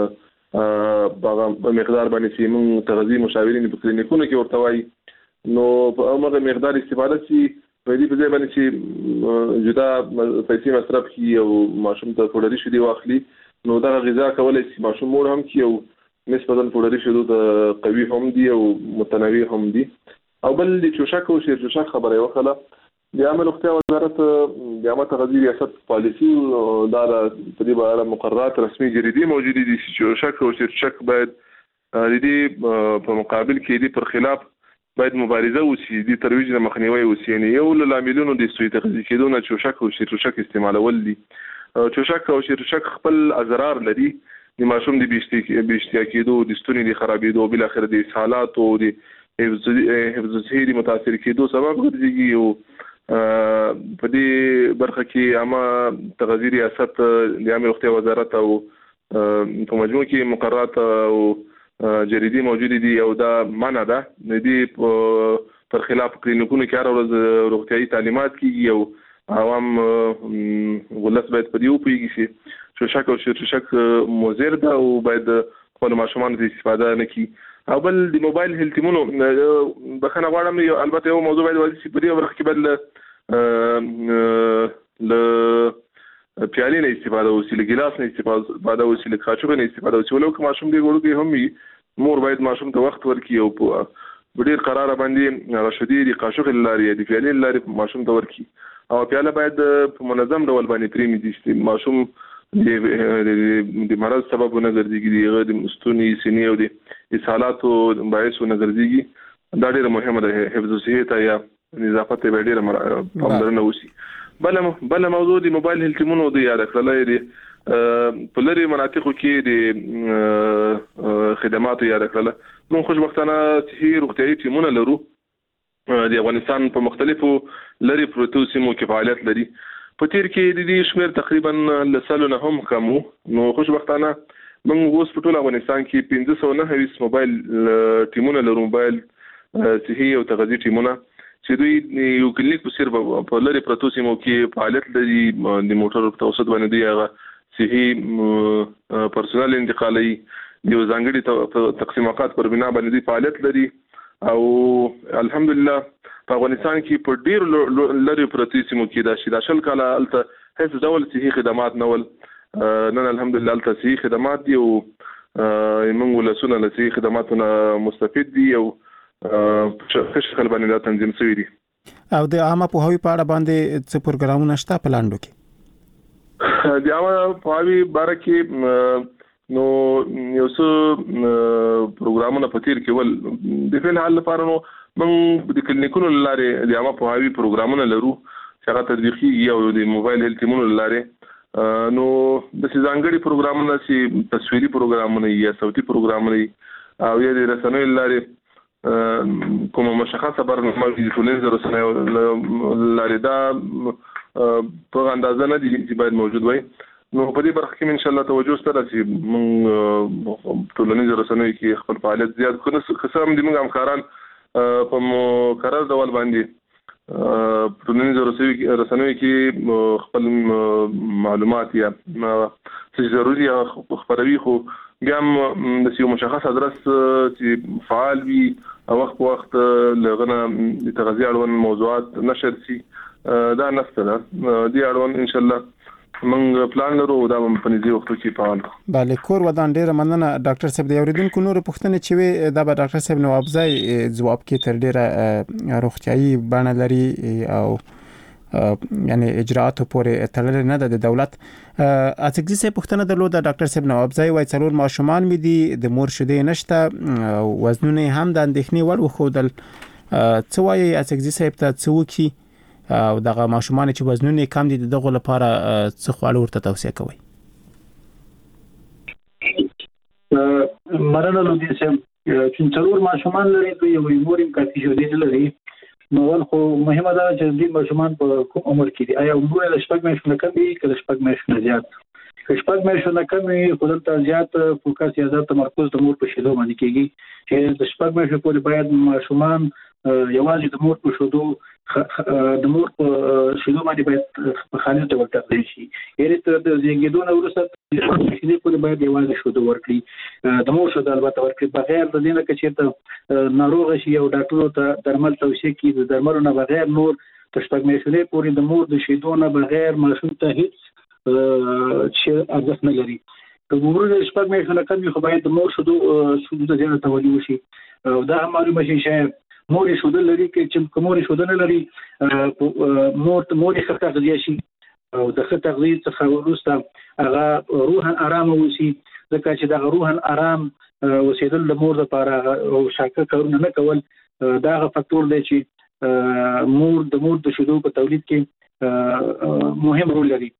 په مقدار باندې چې موږ تغذیه مشاورین په کلینیکونو کې ورته وایي، نو په هغه مقدار استفاده شي په دې په ځای باندې چې جدا پیسې مصرف کړي او ماشوم ته پوډري شیدې واخلي، نو دغه غذا کولی شي ماشوم موړ هم کړي او نسبتا پوډري شیدو ته قوي هم دي او متنوع هم دي. او بل د چوشک او شیر چوشک خبره یې وکړه، د عامه روغتیا وزارت د عامه تغذیه ریاست پالیسی دا د په دې اړه مقررات رسمي جریدې موجودې دي چې چوشک او شیر چوشک باید د دې په مقابل کې د پر خلاف باید مبارزه وشي، د ترویج نه مخنیوي وشي. یعنی یو له لاملونو د سوی تغذیه کېدو نه چوشک او شیر چوشک استعمالول دي. چوشک او شیر چوشک خپل اضرار لري، د ماشوم د بېاشتیا کېدو، د ستوني د خرابېدو، بل اخر د اسهالاتو، د حفظ الصحې د متاثر کېدو سبب ګرځي. او په دې برخه کې عامه تغذیه ریاست د عامه روغتیا وزارت او په مجموع کې مقررات او جریدې موجودې دي، او دا منع ده د دې پر خلاف کلینیکونو کې هره ورځ روغتیایي تعلیمات کېږي او عوام ولس باید په دې وپوهېږي چې چوشک او شیرچوشک مضر ده او باید خپلو ماشومانو ته استفاده نه کړي. او بل د موبایل هیلتیمونو بخښنه غواړم، البته یو موضوع باید واضح شي، په دې برخه کې باید له پیالې نه استفاده وشي، له ګیلاس نه استفاده وشي، له کاچوغې نه استفاده وشي. ولو که ماشوم ډېر وړوکی هم وي، مور باید ماشوم ته وخت ورکړي او په ډېر قراره باندې راشدې د کاچوغې له لارې یا د پیالې له لارې ماشوم ته ورکړي، او پیاله باید په منظم ډول باندې پرېمږدي چې ماشوم د مرض سبب ونه ګرځېږي، د ستوني، سینې او د اسهالاتو باعث ونه ګرځېږي. دا ډېره مهمه ده، حفظ الصحې ته یا نظافت ته باید ډېره پاملرنه وشي. بله موضوع د موبایل هیلتیمونو د یاده کړلی د په لرې مناطقو کې د خدماتو یاده کړله. موږ خوشبختانه صحي روغتیایي ټیمونه لرو، د افغانستان په مختلفو لرې پروتو سیمو کې فعالیت لري. په تیر کې د دې شمېر تقریبا له سلو نه هم کم و. نو خوشبختانه موږ اوس په ټول افغانستان کې پنځه سوه نهه ویشت موبایل ټیمونه لرو، موبایل صحي او تغذیې ټیمونه چې دوی یو کلینیک په څېر په لرې پرتو سیمو کې فعالیت لري. د موټرو په توسط باندې دوی هغه صحي پرسونل انتقالوي، د یو ځانګړي تقسیم اوقات پر بنا باندې دوی فعالیت لري. او الحمدلله په افغانستان کې په ډېرو لرې پرتو سیمو کې دا چې دا شل کاله هلته هېڅ ډول صحي خدمات نه ول، نن الحمدلله هلته صحي خدمات دي او موږ ولسونه له صحي خدماتو نه مستفید دي او په ښه شکل باندې دا تنظیم شوي دي. او د عامه پوهاوي په اړه باندې څه پروګرامونه شته په لاندو کې؟ د عامه پوهاوي باره کې نو یو څه پروګرامونه په تیر کې ول د فعل حال لپاره نو موږ د کلینیکونو له لارې د عامه پوهاوي پروګرامونه لرو چې هغه تطبیق کېږي، او د موبایل هیلتیمونو له لارې نو داسې ځانګړي پروګرامونه چې تصویري پروګرامونه یا صوتي پروګرامونه او یا د رسنیو له لارې کومه مشخصه برنامه د ټولنیزو رسنیو له لارې دا په اندازه نه دي چې باید موجود وي. نو په دې برخه کې ان شاء الله توجه ستره چې موږ ټولنیزو رسنیو کې خپل فعالیت زیات کړو، خصوصا هم د موږ همکاران په مقرر ډول باندې ټولنیزو رسنیو کې خپل معلومات یا څه ضروري خپروي، خو بیا هم د یو مشخص ادرس چې فعال وي او وخت په وخت له هغه نه د تغذیې اړوند موضوعات نشر شي دا نشته ده. دې اړوند ان شاء الله موږ پلان لرو دا په نږدې وخت کې فعال کړو. بله کور ودان ډیره مننه ډاکټر صاحب. د اوریدونکو نور پوښتنې چې وي دا به ډاکټر صاحب نوابزای ځواب کې تر ډیره روغتيایي بڼه لري او یعنی اجراءات پورې تړلې نه ده د دولت. اڅکزي صاحب پوښتنه درلوده ډاکټر صاحب نوابزای وای څلور ماشومان مې دي د مور شیدې نشته وزنونه هم د اندېښنې وړ وخودل. څه وایي اڅکزي صاحب ته څه وکړي او دغه ماشومان چې وزنونه کم دي دغه لپاره څه خواړه ورته توصیه کوي؟ مرنه لودي سم چې څلور ماشومان لري دوی یو موریم کافي شو دي لري نو ول خو مهمه ده چې دې ماشومان په کوم عمر کې دي. آیا عمر له شپږ میاشتو نه کم دي که شپږ میاشتو نه زیات؟ که شپږ میاشتو نه کم وي خو دلته زیات فوکس یا زیات تمرکز د مور په شیدو باندې کیږي چې د شپږ میاشتو پورې باید ماشومان یوازې د مور په شیدو د مور په شیدو باندې باید په خالي ډول تغذیه شي. یعنې تر د زیږیدو نه وروسته شیدې پورې باید یوازې شیدو ورکړي د مور شیدو البته ورکړي بغیر د دې نه که چېرته ناروغه شي او ډاکټرو ته درمل توصیه کړي د درملو نه بغیر نور تر شپږ میاشتې پورې د مور د شیدو نه بغیر ماشوم ته هیڅ چې ارزښت نه لري. که عمر د شپږ میاشتو نه کم وي خو باید د مور شیدو شیدو ته زیاته توجه وشي. دا هم معلومه شي چې مور شیدو لري چې مور شیدو نه لري مور مور ښه تغذیه شي او د ښه تغذیې څخه وروسته هغه روحاً آرام وسی ځکه چې د روحاً آرام اوسېدل د مور لپاره او شاکه کارونه نه کول دا هغه فاکتور دی چې مور د مور د شیدو په تولید کې مهم رول لري.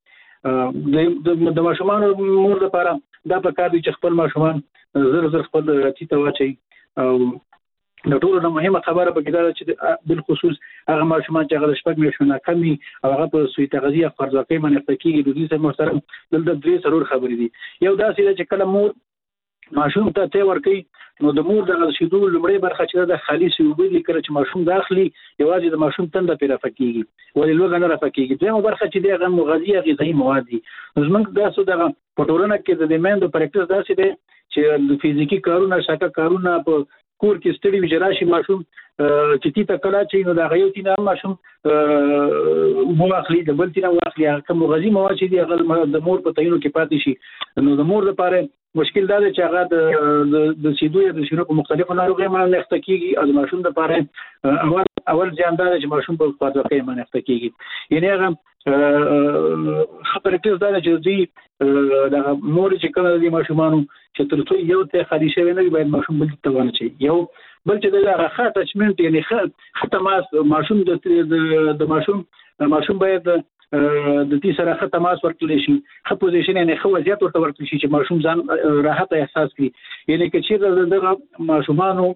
د ماشومان مور لپاره دا پکار دي چې خپل ماشومان زر زر خپل رتی ته واچي او د ټولو نه مهمه خبره پکې دا چې بل خصوص هغه ماشومان چې هغه شپږ میاشتو نه کم وي او هغه په سوی تغذیه خپرځواکۍ باندې کېږي د دې سره محترم دلته درې څلور خبرې دي. یو دا چې چې کله مور ماشوم ته ته ورکوي نو د مور د شیدو لومړی برخه چې د خالي سوبې لیکره چې ماشوم داخلي یوازې د ماشوم تنده پیدا کېږي ولې لوګ نه راپکېږي. دویمه برخه چې د هغه مغذي غذایی مواد دي زمونږ داسو د پټورنه کې د دمند پریکټس داسې دی چې د فزیکی کارونه شاکه کارونه په کور کې ستړي وجراشي ماشوم چې تی ته کلا چې نو دا غيو تینا ماشوم مو اخلي د بل تینا واخلي کوم غذایی مواد چې دی هغه د مور په تعینو کې پاتې شي نو د مور لپاره مشکل دا دی چې هغه د سیدو یا د شینو په مختلفو ناروغیو باندې نښته کیږي او د ماشوم لپاره اول اول ځان دا چې ماشوم په خپلواکۍ باندې نښته کیږي. یعنی هغه خبره کې دا چې دی دا مور چې کله د ماشومانو چې تر څو یو ته خالي شوی نه باید ماشوم بل ته ونه شي یو بل چې دا ښه اټچمنت یعنی ښه تماس ماشوم د د ماشوم ماشوم باید د دې سره ښه تماس ورکړل شي ښه پوزیشن یعنی ښه وضعیت ورته ورکړل شي چې ماشوم ځان راحت احساس کړي. یعنی که چې د ماشومانو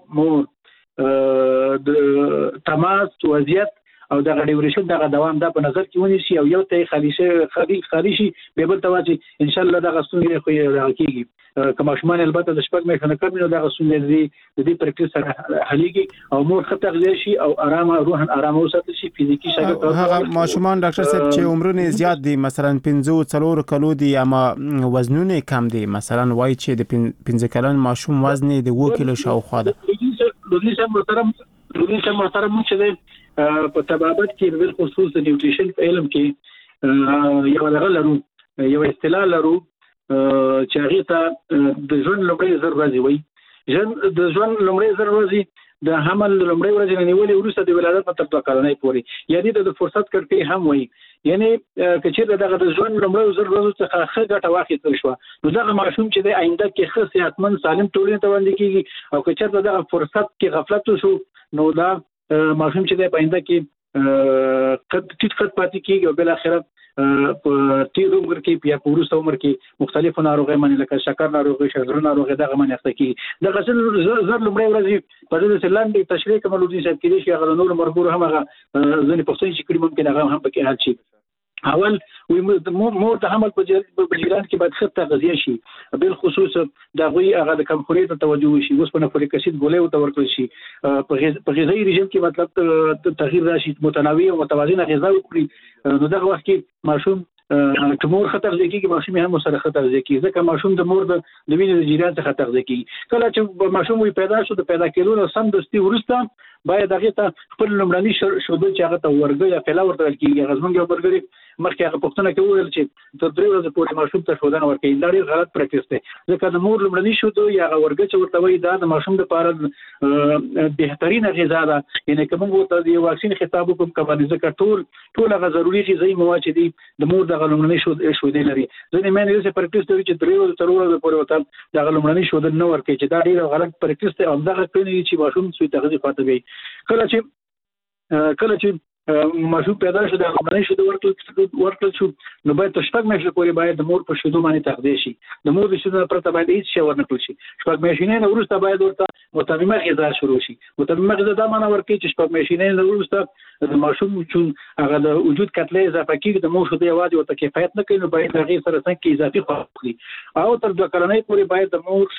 مور د تماس وضعیت او د ډیوریشن دغه دوام دا په نظر کې ونیسي او یو ته خالي شي خالي خالي شي به بل تواجی ان شاء الله دغه ستونزې خو راکېږي. کما شمال البته د شپږ میاشتو نه کم نو دغه ستونزې د دې پریکټس سره حلېږي او مور ښه تغذیه شي او آرام روحاً آرام وساتل شي فزیکی شکل هغه ماشومان ډاکټر صاحب چې عمرونه زیات دي مثلا پنځه څلور کلو دي اما وزنونه کم دي مثلا وای چې د پنځه کلن ماشوم وزن د اوه کیلو شاوخوا ده. لودي صاحب محترم لودي صاحب محترم چې په طبابت کې بل خصوص د نیوټریشن په علم کې یو لغه لرو یو اصطلاح لرو چې هغه ته د ژوند لومړی زر ورځې وي ژوند د ژوند لومړی زر ورځې د حمل لومړی ورځې نه نیولې وروسته د ولادت په تر دوه کلنۍ پورې یعنی د فرصت کړکۍ هم وي. یعنی کچېر دغه د ژوند لومړی زر ورځې څخه ښه ګټه واخیستل شو نو دغه ماشوم چې د آینده کې ښه صحتمند سالم ټولنې ته وړاندې کیږي او کچېر دغه فرصت کې غفلت وشو نو دا ماشوم چې د پاینده کې قد ټیټ قد پاتې کیږي او بل اخرت په تیر عمر کې بیا په وروسته عمر کې مختلفو ناروغیو باندې لکه شکر ناروغي شکر ناروغي دغه باندې اخته کیږي. دغه څل زر لومړی ورځې په دې سلاندې تشریح کوم لودي صاحب کې دي چې هغه نور مرګور هم هغه ځنې پښتون چې کړي ممکن هغه هم پکې حل شي. اول وي مور د حمل په جریان کې باید ښه تغذیه شي بل خصوص د غوي هغه د کمخوري ته توجه وشي اوس په فولیک اسید ګولې او ورکړل شي په غذایی رژیم کې مطلب تغییر راشي متنوع او متوازنه غذا وکړي نو دغه وخت کې ماشوم چې مور خطر ځکه کې ماشوم هم سره خطر ځکه ځکه ماشوم د مور د وینې د جریان څخه خطر ځکه کله چې ماشوم وي پیدا شو د پیدا کېدو سم دستي ورسته باید هغه ته خپل لمړني شوبل چې هغه ته ورګي یا فلا ورته کیږي غزمن یو ورګي مخکې هغه پښتنه کوي چې تر درې ورځې پورې ماشوم ته شودنه ورکړي دا ډېر غلط پریکټس دی ځکه د مور لمړني شودو یا ورګي چې ورته وایي دا د ماشوم لپاره بهترینه غذا ده یعنی کوم ورته د واکسین خطاب کوم کوي ځکه ټول ټول هغه ضروري غذایی مواد دي د مور د لمړني شود شودې لري ځنې مې نه یې پریکټس دی چې درې ورځې تر ورځې پورې وته د لمړني شودنه نه ورکړي چې دا ډېر غلط پریکټس دی او دا کوي چې ماشوم سوی تغذیه پاتې وي کله چې کله چې ماشوم پیدا شو د لمړني شود ورکړل ورکړل شو نو باید شپږ میاشتې پورې باید د مور په شودو باندې تغذیه شي د مور د شودو پرته باید هیڅ شی ورنکړل شي شپږ میاشتې نه وروسته باید ورته متممه غذا شروع شي متممه غذا دا معنی ورکړي چې شپږ میاشتې نه وروسته د ماشوم چې هغه د وجود کتلې اضافه کیږي د مور شودو یوازې ورته کفایت نه کوي نو باید هغه سره څنګه اضافي خوري او تر دوه کلنۍ پورې باید د مور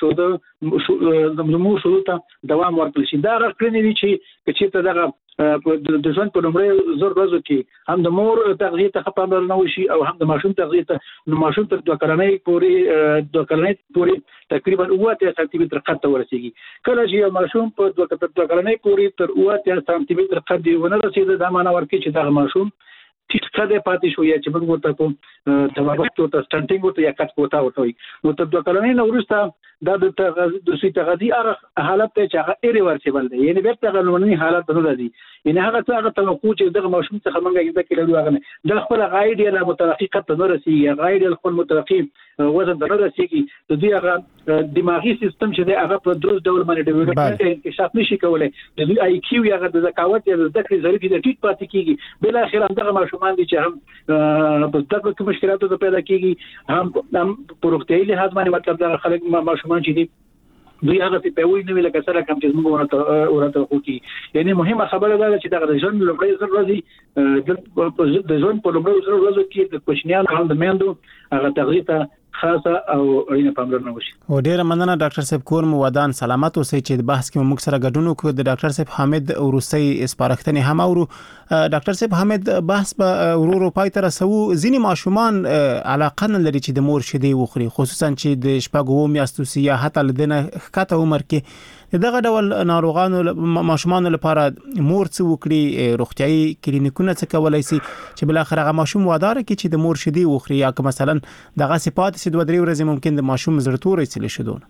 شودو د مور شودو ته دوام ورکړل شي دا راکړنی دي چې چې ته دغه د ژوند په لومړۍ زر ورځو کې هم د مور تغذیه ته پاملرنه وشي او هم د ماشوم تغذیه ته نو ماشوم تر دوه کلنۍ پورې دوه کلنۍ پورې تقریبا اوه سانتي متر قد ته ورسیږي کله چې یو ماشوم په دوه دوه کلنۍ پورې تر اوه سانتي متر قد ونه رسیدي دا معنی ورکړي چې دا ماشوم ټیټ قد پاتې شو یا چې موږ ورته په تبابت ورته سټنټینګ ورته یا کټ کوتا ورته وي نو تر دوه کلنۍ نه وروسته دا د د سوی تغذیه اره حالت ته چې هغه ایریورسیبل دی یعنی بیرته هغه لومړني حالت نه راځي یعنی هغه څه هغه توقع چې دغه ماشوم څخه موږ یې ذکر کړو هغه نه د خپل غایډ یا مترقی قد نه رسیږي غایډ خپل مترقی وزن نه رسیږي د دې هغه دماغي سیستم چې دی هغه په درست ډول باندې ډیولپمنټ انکشاف نشي کولای د دې آی کیو یا د ذکاوت یا د ذکر ظریفي د ټیټ پاتې کیږي بل اخر هم دغه ماشومان دي چې هم په دغه کې مشکلات پیدا کیږي هم هم پروختي لحاظ باندې مطلب دا خلک ماشومان چې دي دوی هغه په وی نه ویل کسره کوم چې موږ ورته ورته کوي یعنی مهمه خبره ده چې دا د ژوند لومړی ځل راځي د ژوند په لومړی ځل ورځو کې د کوچنیان هم د میندو هغه تغذیه خاصه او اړینه پاملرنه وشي او ډیره مننه ډاکټر صاحب کور مو ودان سلامت اوسئ چې د بحث کې موږ سره ګډون وکړو د ډاکټر صاحب حامد اوروسي اسپارښتنې هم اورو ډاکټر صاحب حامد بحث به ورو پای ته رسو ځینې ماشومان علاقه نه لري چې د مور شیدې وخوري خصوصا چې د شپږو میاشتو یا حتی لدنه ښکته عمر کې دغه ډول ناروغانو ماشومان لپاره مور څه وکړي روغتيایي کلینیکونه څه کولای شي چې بل اخر هغه ماشوم وادار کی چې د مور شیدې وخوري یا که مثلا دغه صفات سي دوه درې ورځې ممکن د ماشوم زړه رسیدل شدون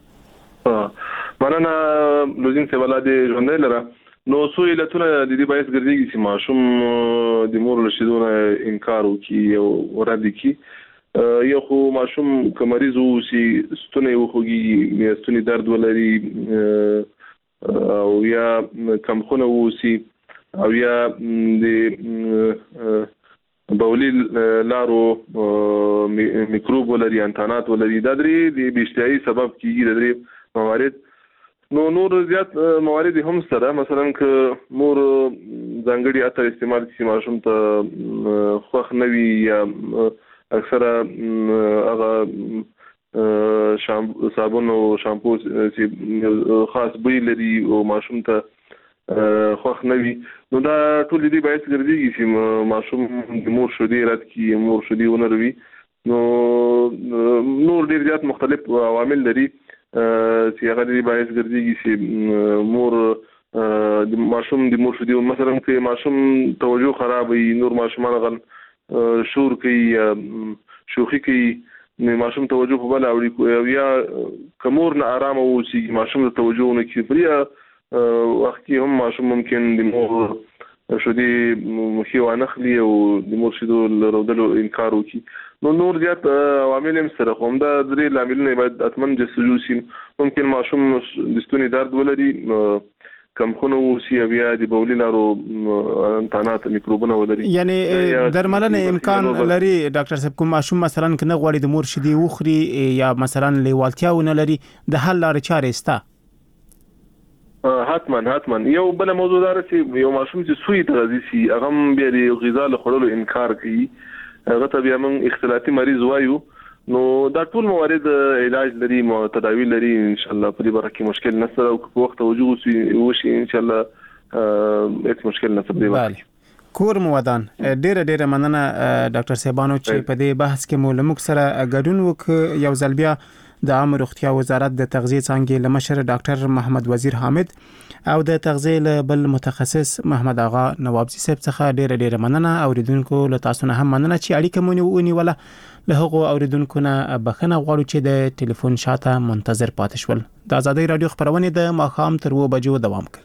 مننه لوزین څه ولادي ژوندې لره نو سو علتونه د دې باعث ګرځي چې ماشوم د مور له شیدونه انکار وکړي او ورادي کی یو خو ماشوم کمریض وو چې ستونی وخوږي یا ستونی درد ولري او یا کمخونه وو چې او یا د بولي لارو میکروب ولري انتانات ولري دا درې د بیشتري سبب کیږي د درې موارد نو نور زیات موارد هم سره مثلا ک مور ځانګړي اثر استعمال کړي ماشوم ته خوښ نوي یا اکثره هغه شامپو صابون او شامپو چې خاص بوی لري او ماشوم ته خوښ نوي نو دا ټول دې باعث ګرځي چې ماشوم د مور شودې رات کې مور شودې ونروي نو نور ډیر زیات مختلف عوامل لري چې هغه دې باعث ګرځي چې مور د ماشوم د مور شودې مثلا کې ماشوم توجه خراب وي نور ماشومان غل شور کوي شوخي کوي ماشوم توجه په بل اوړي یا کمور نه آرام او چې ماشوم ته توجه نه کوي بیا وخت کې هم ماشوم ممکن د مور شودې مخې وانخلي او د مور شیدو لرودلو انکار وکړي نو نور زیات عوامل هم سره هم دا درې لاملونه باید اتمن جستجو شي ممکن ماشوم د ستوني درد ولري کم خونه وسی بیا د بولي لارو انتانات میکروبونه ولري یعنی درملنه امکان لري ډاکټر صاحب کوم ماشوم مثلا کنه غوړي د مور شیدې وخوري یا مثلا لیوالتیاونه لري د حل لارې چارې ستا حتما حتما یو بل موضوع دار چې یو ماشوم چې سوی تغذیه سي هغه بیا د غذا له خورلو انکار کوي هغه ته بیا موږ اختلاطي مریض وایو نو دا ټول موارد علاج لري مو تداوی لري ان شاء الله په دې برخه کې مشکل نشته او په وخت وجود وشي ان شاء الله هیڅ مشکل نشته دی بله کور مو ودان ډیره ډیره مننه ډاکټر صاحبانو چې په دې بحث کې مو لمک سره ګډون وک یو ځل بیا د عامه روغتیا وزارت د تغذیه څانګې لمشر ډاکټر محمد وزیر حامد او د تغذیه بل متخصص محمد آغا نوابزی صاحب څخه ډیره ډیره مننه. اوریدونکو له تاسو نه هم مننه چې اړیکه مونږ ونیوله. له هغو اوریدونکو نه بخښنه غواړو چې د ټلیفون شاته منتظر پاتې شول. د آزادۍ رادیو خبرونه د ماښام تر و بجو دوام کوي.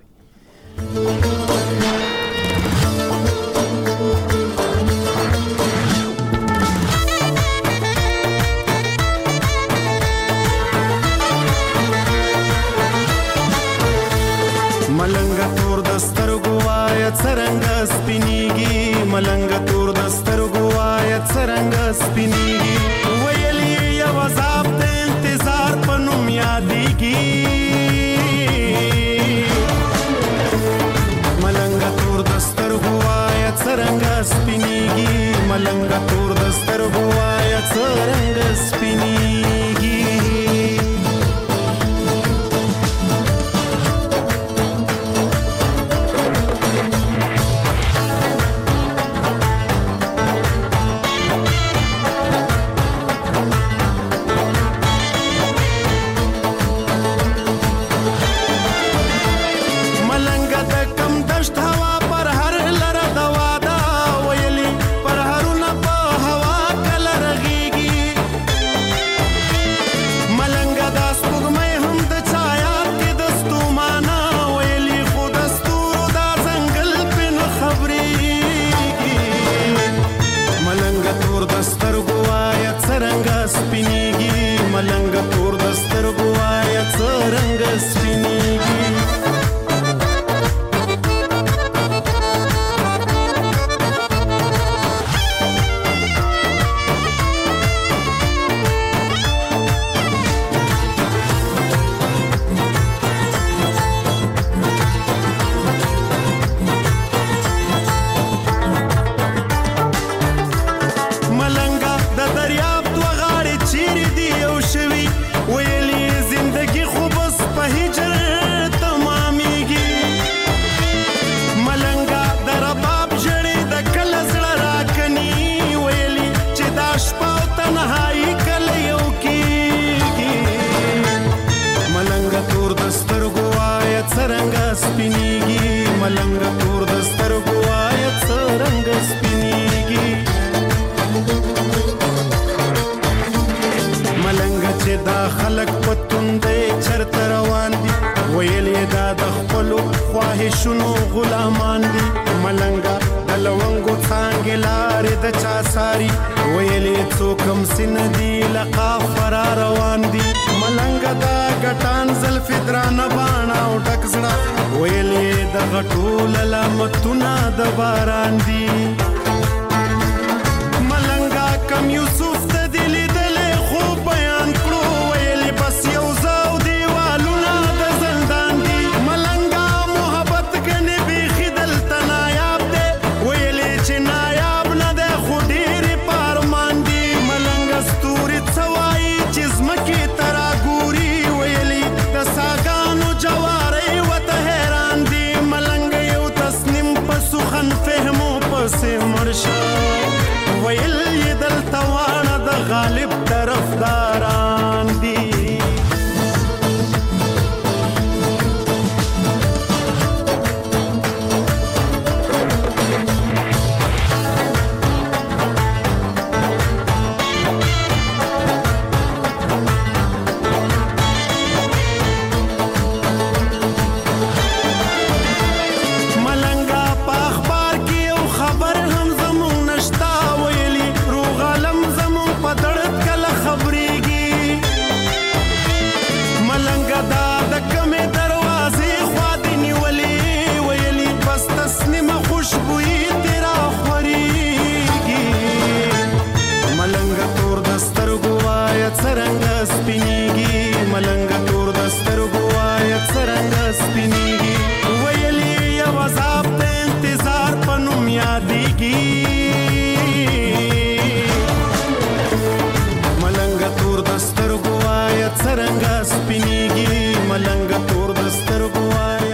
ملنګ تور دستر ګوایا څرنګ سپینیږي ملنګ تور دستر ګوایا څرنګ سپینیږي ویلې یو عذاب د انتظار په نوم یادېږي ملنګ تور دستر ګوایا څرنګ سپینیږي ملنګ تور دستر ګوایا څرنګ سپینیږي شنو غلامان دي ملنګا د لونګو څنګه لارې د چا ساري ویلې څوکم سن دي لقا فرار روان دي ملنګا دا ګټان زلف درانه باڼه او ټک زړه ویلې د غټول لمتونه د باران دي ملنګا کم یوسف ته دلی دلې خو بیان کړو ویلې بس یو زاو دیوالونه د زندان دي ملنګا محبت کنه به خدل تنایاب دي ویلې چې نایاب نه ده خو ډېر پارمان دي ملنګا ستوري څوای چې زمکه ترا ګوري ویلې د ساګانو جواري وته حیران دي ملنګ یو تسنیم په سخن فهمو پسې مرشا ویل یې دلته وانه د غالب طرفداران دي څرنګه سپینیږي ملنګ تور د سترګو وای څرنګه سپینیږي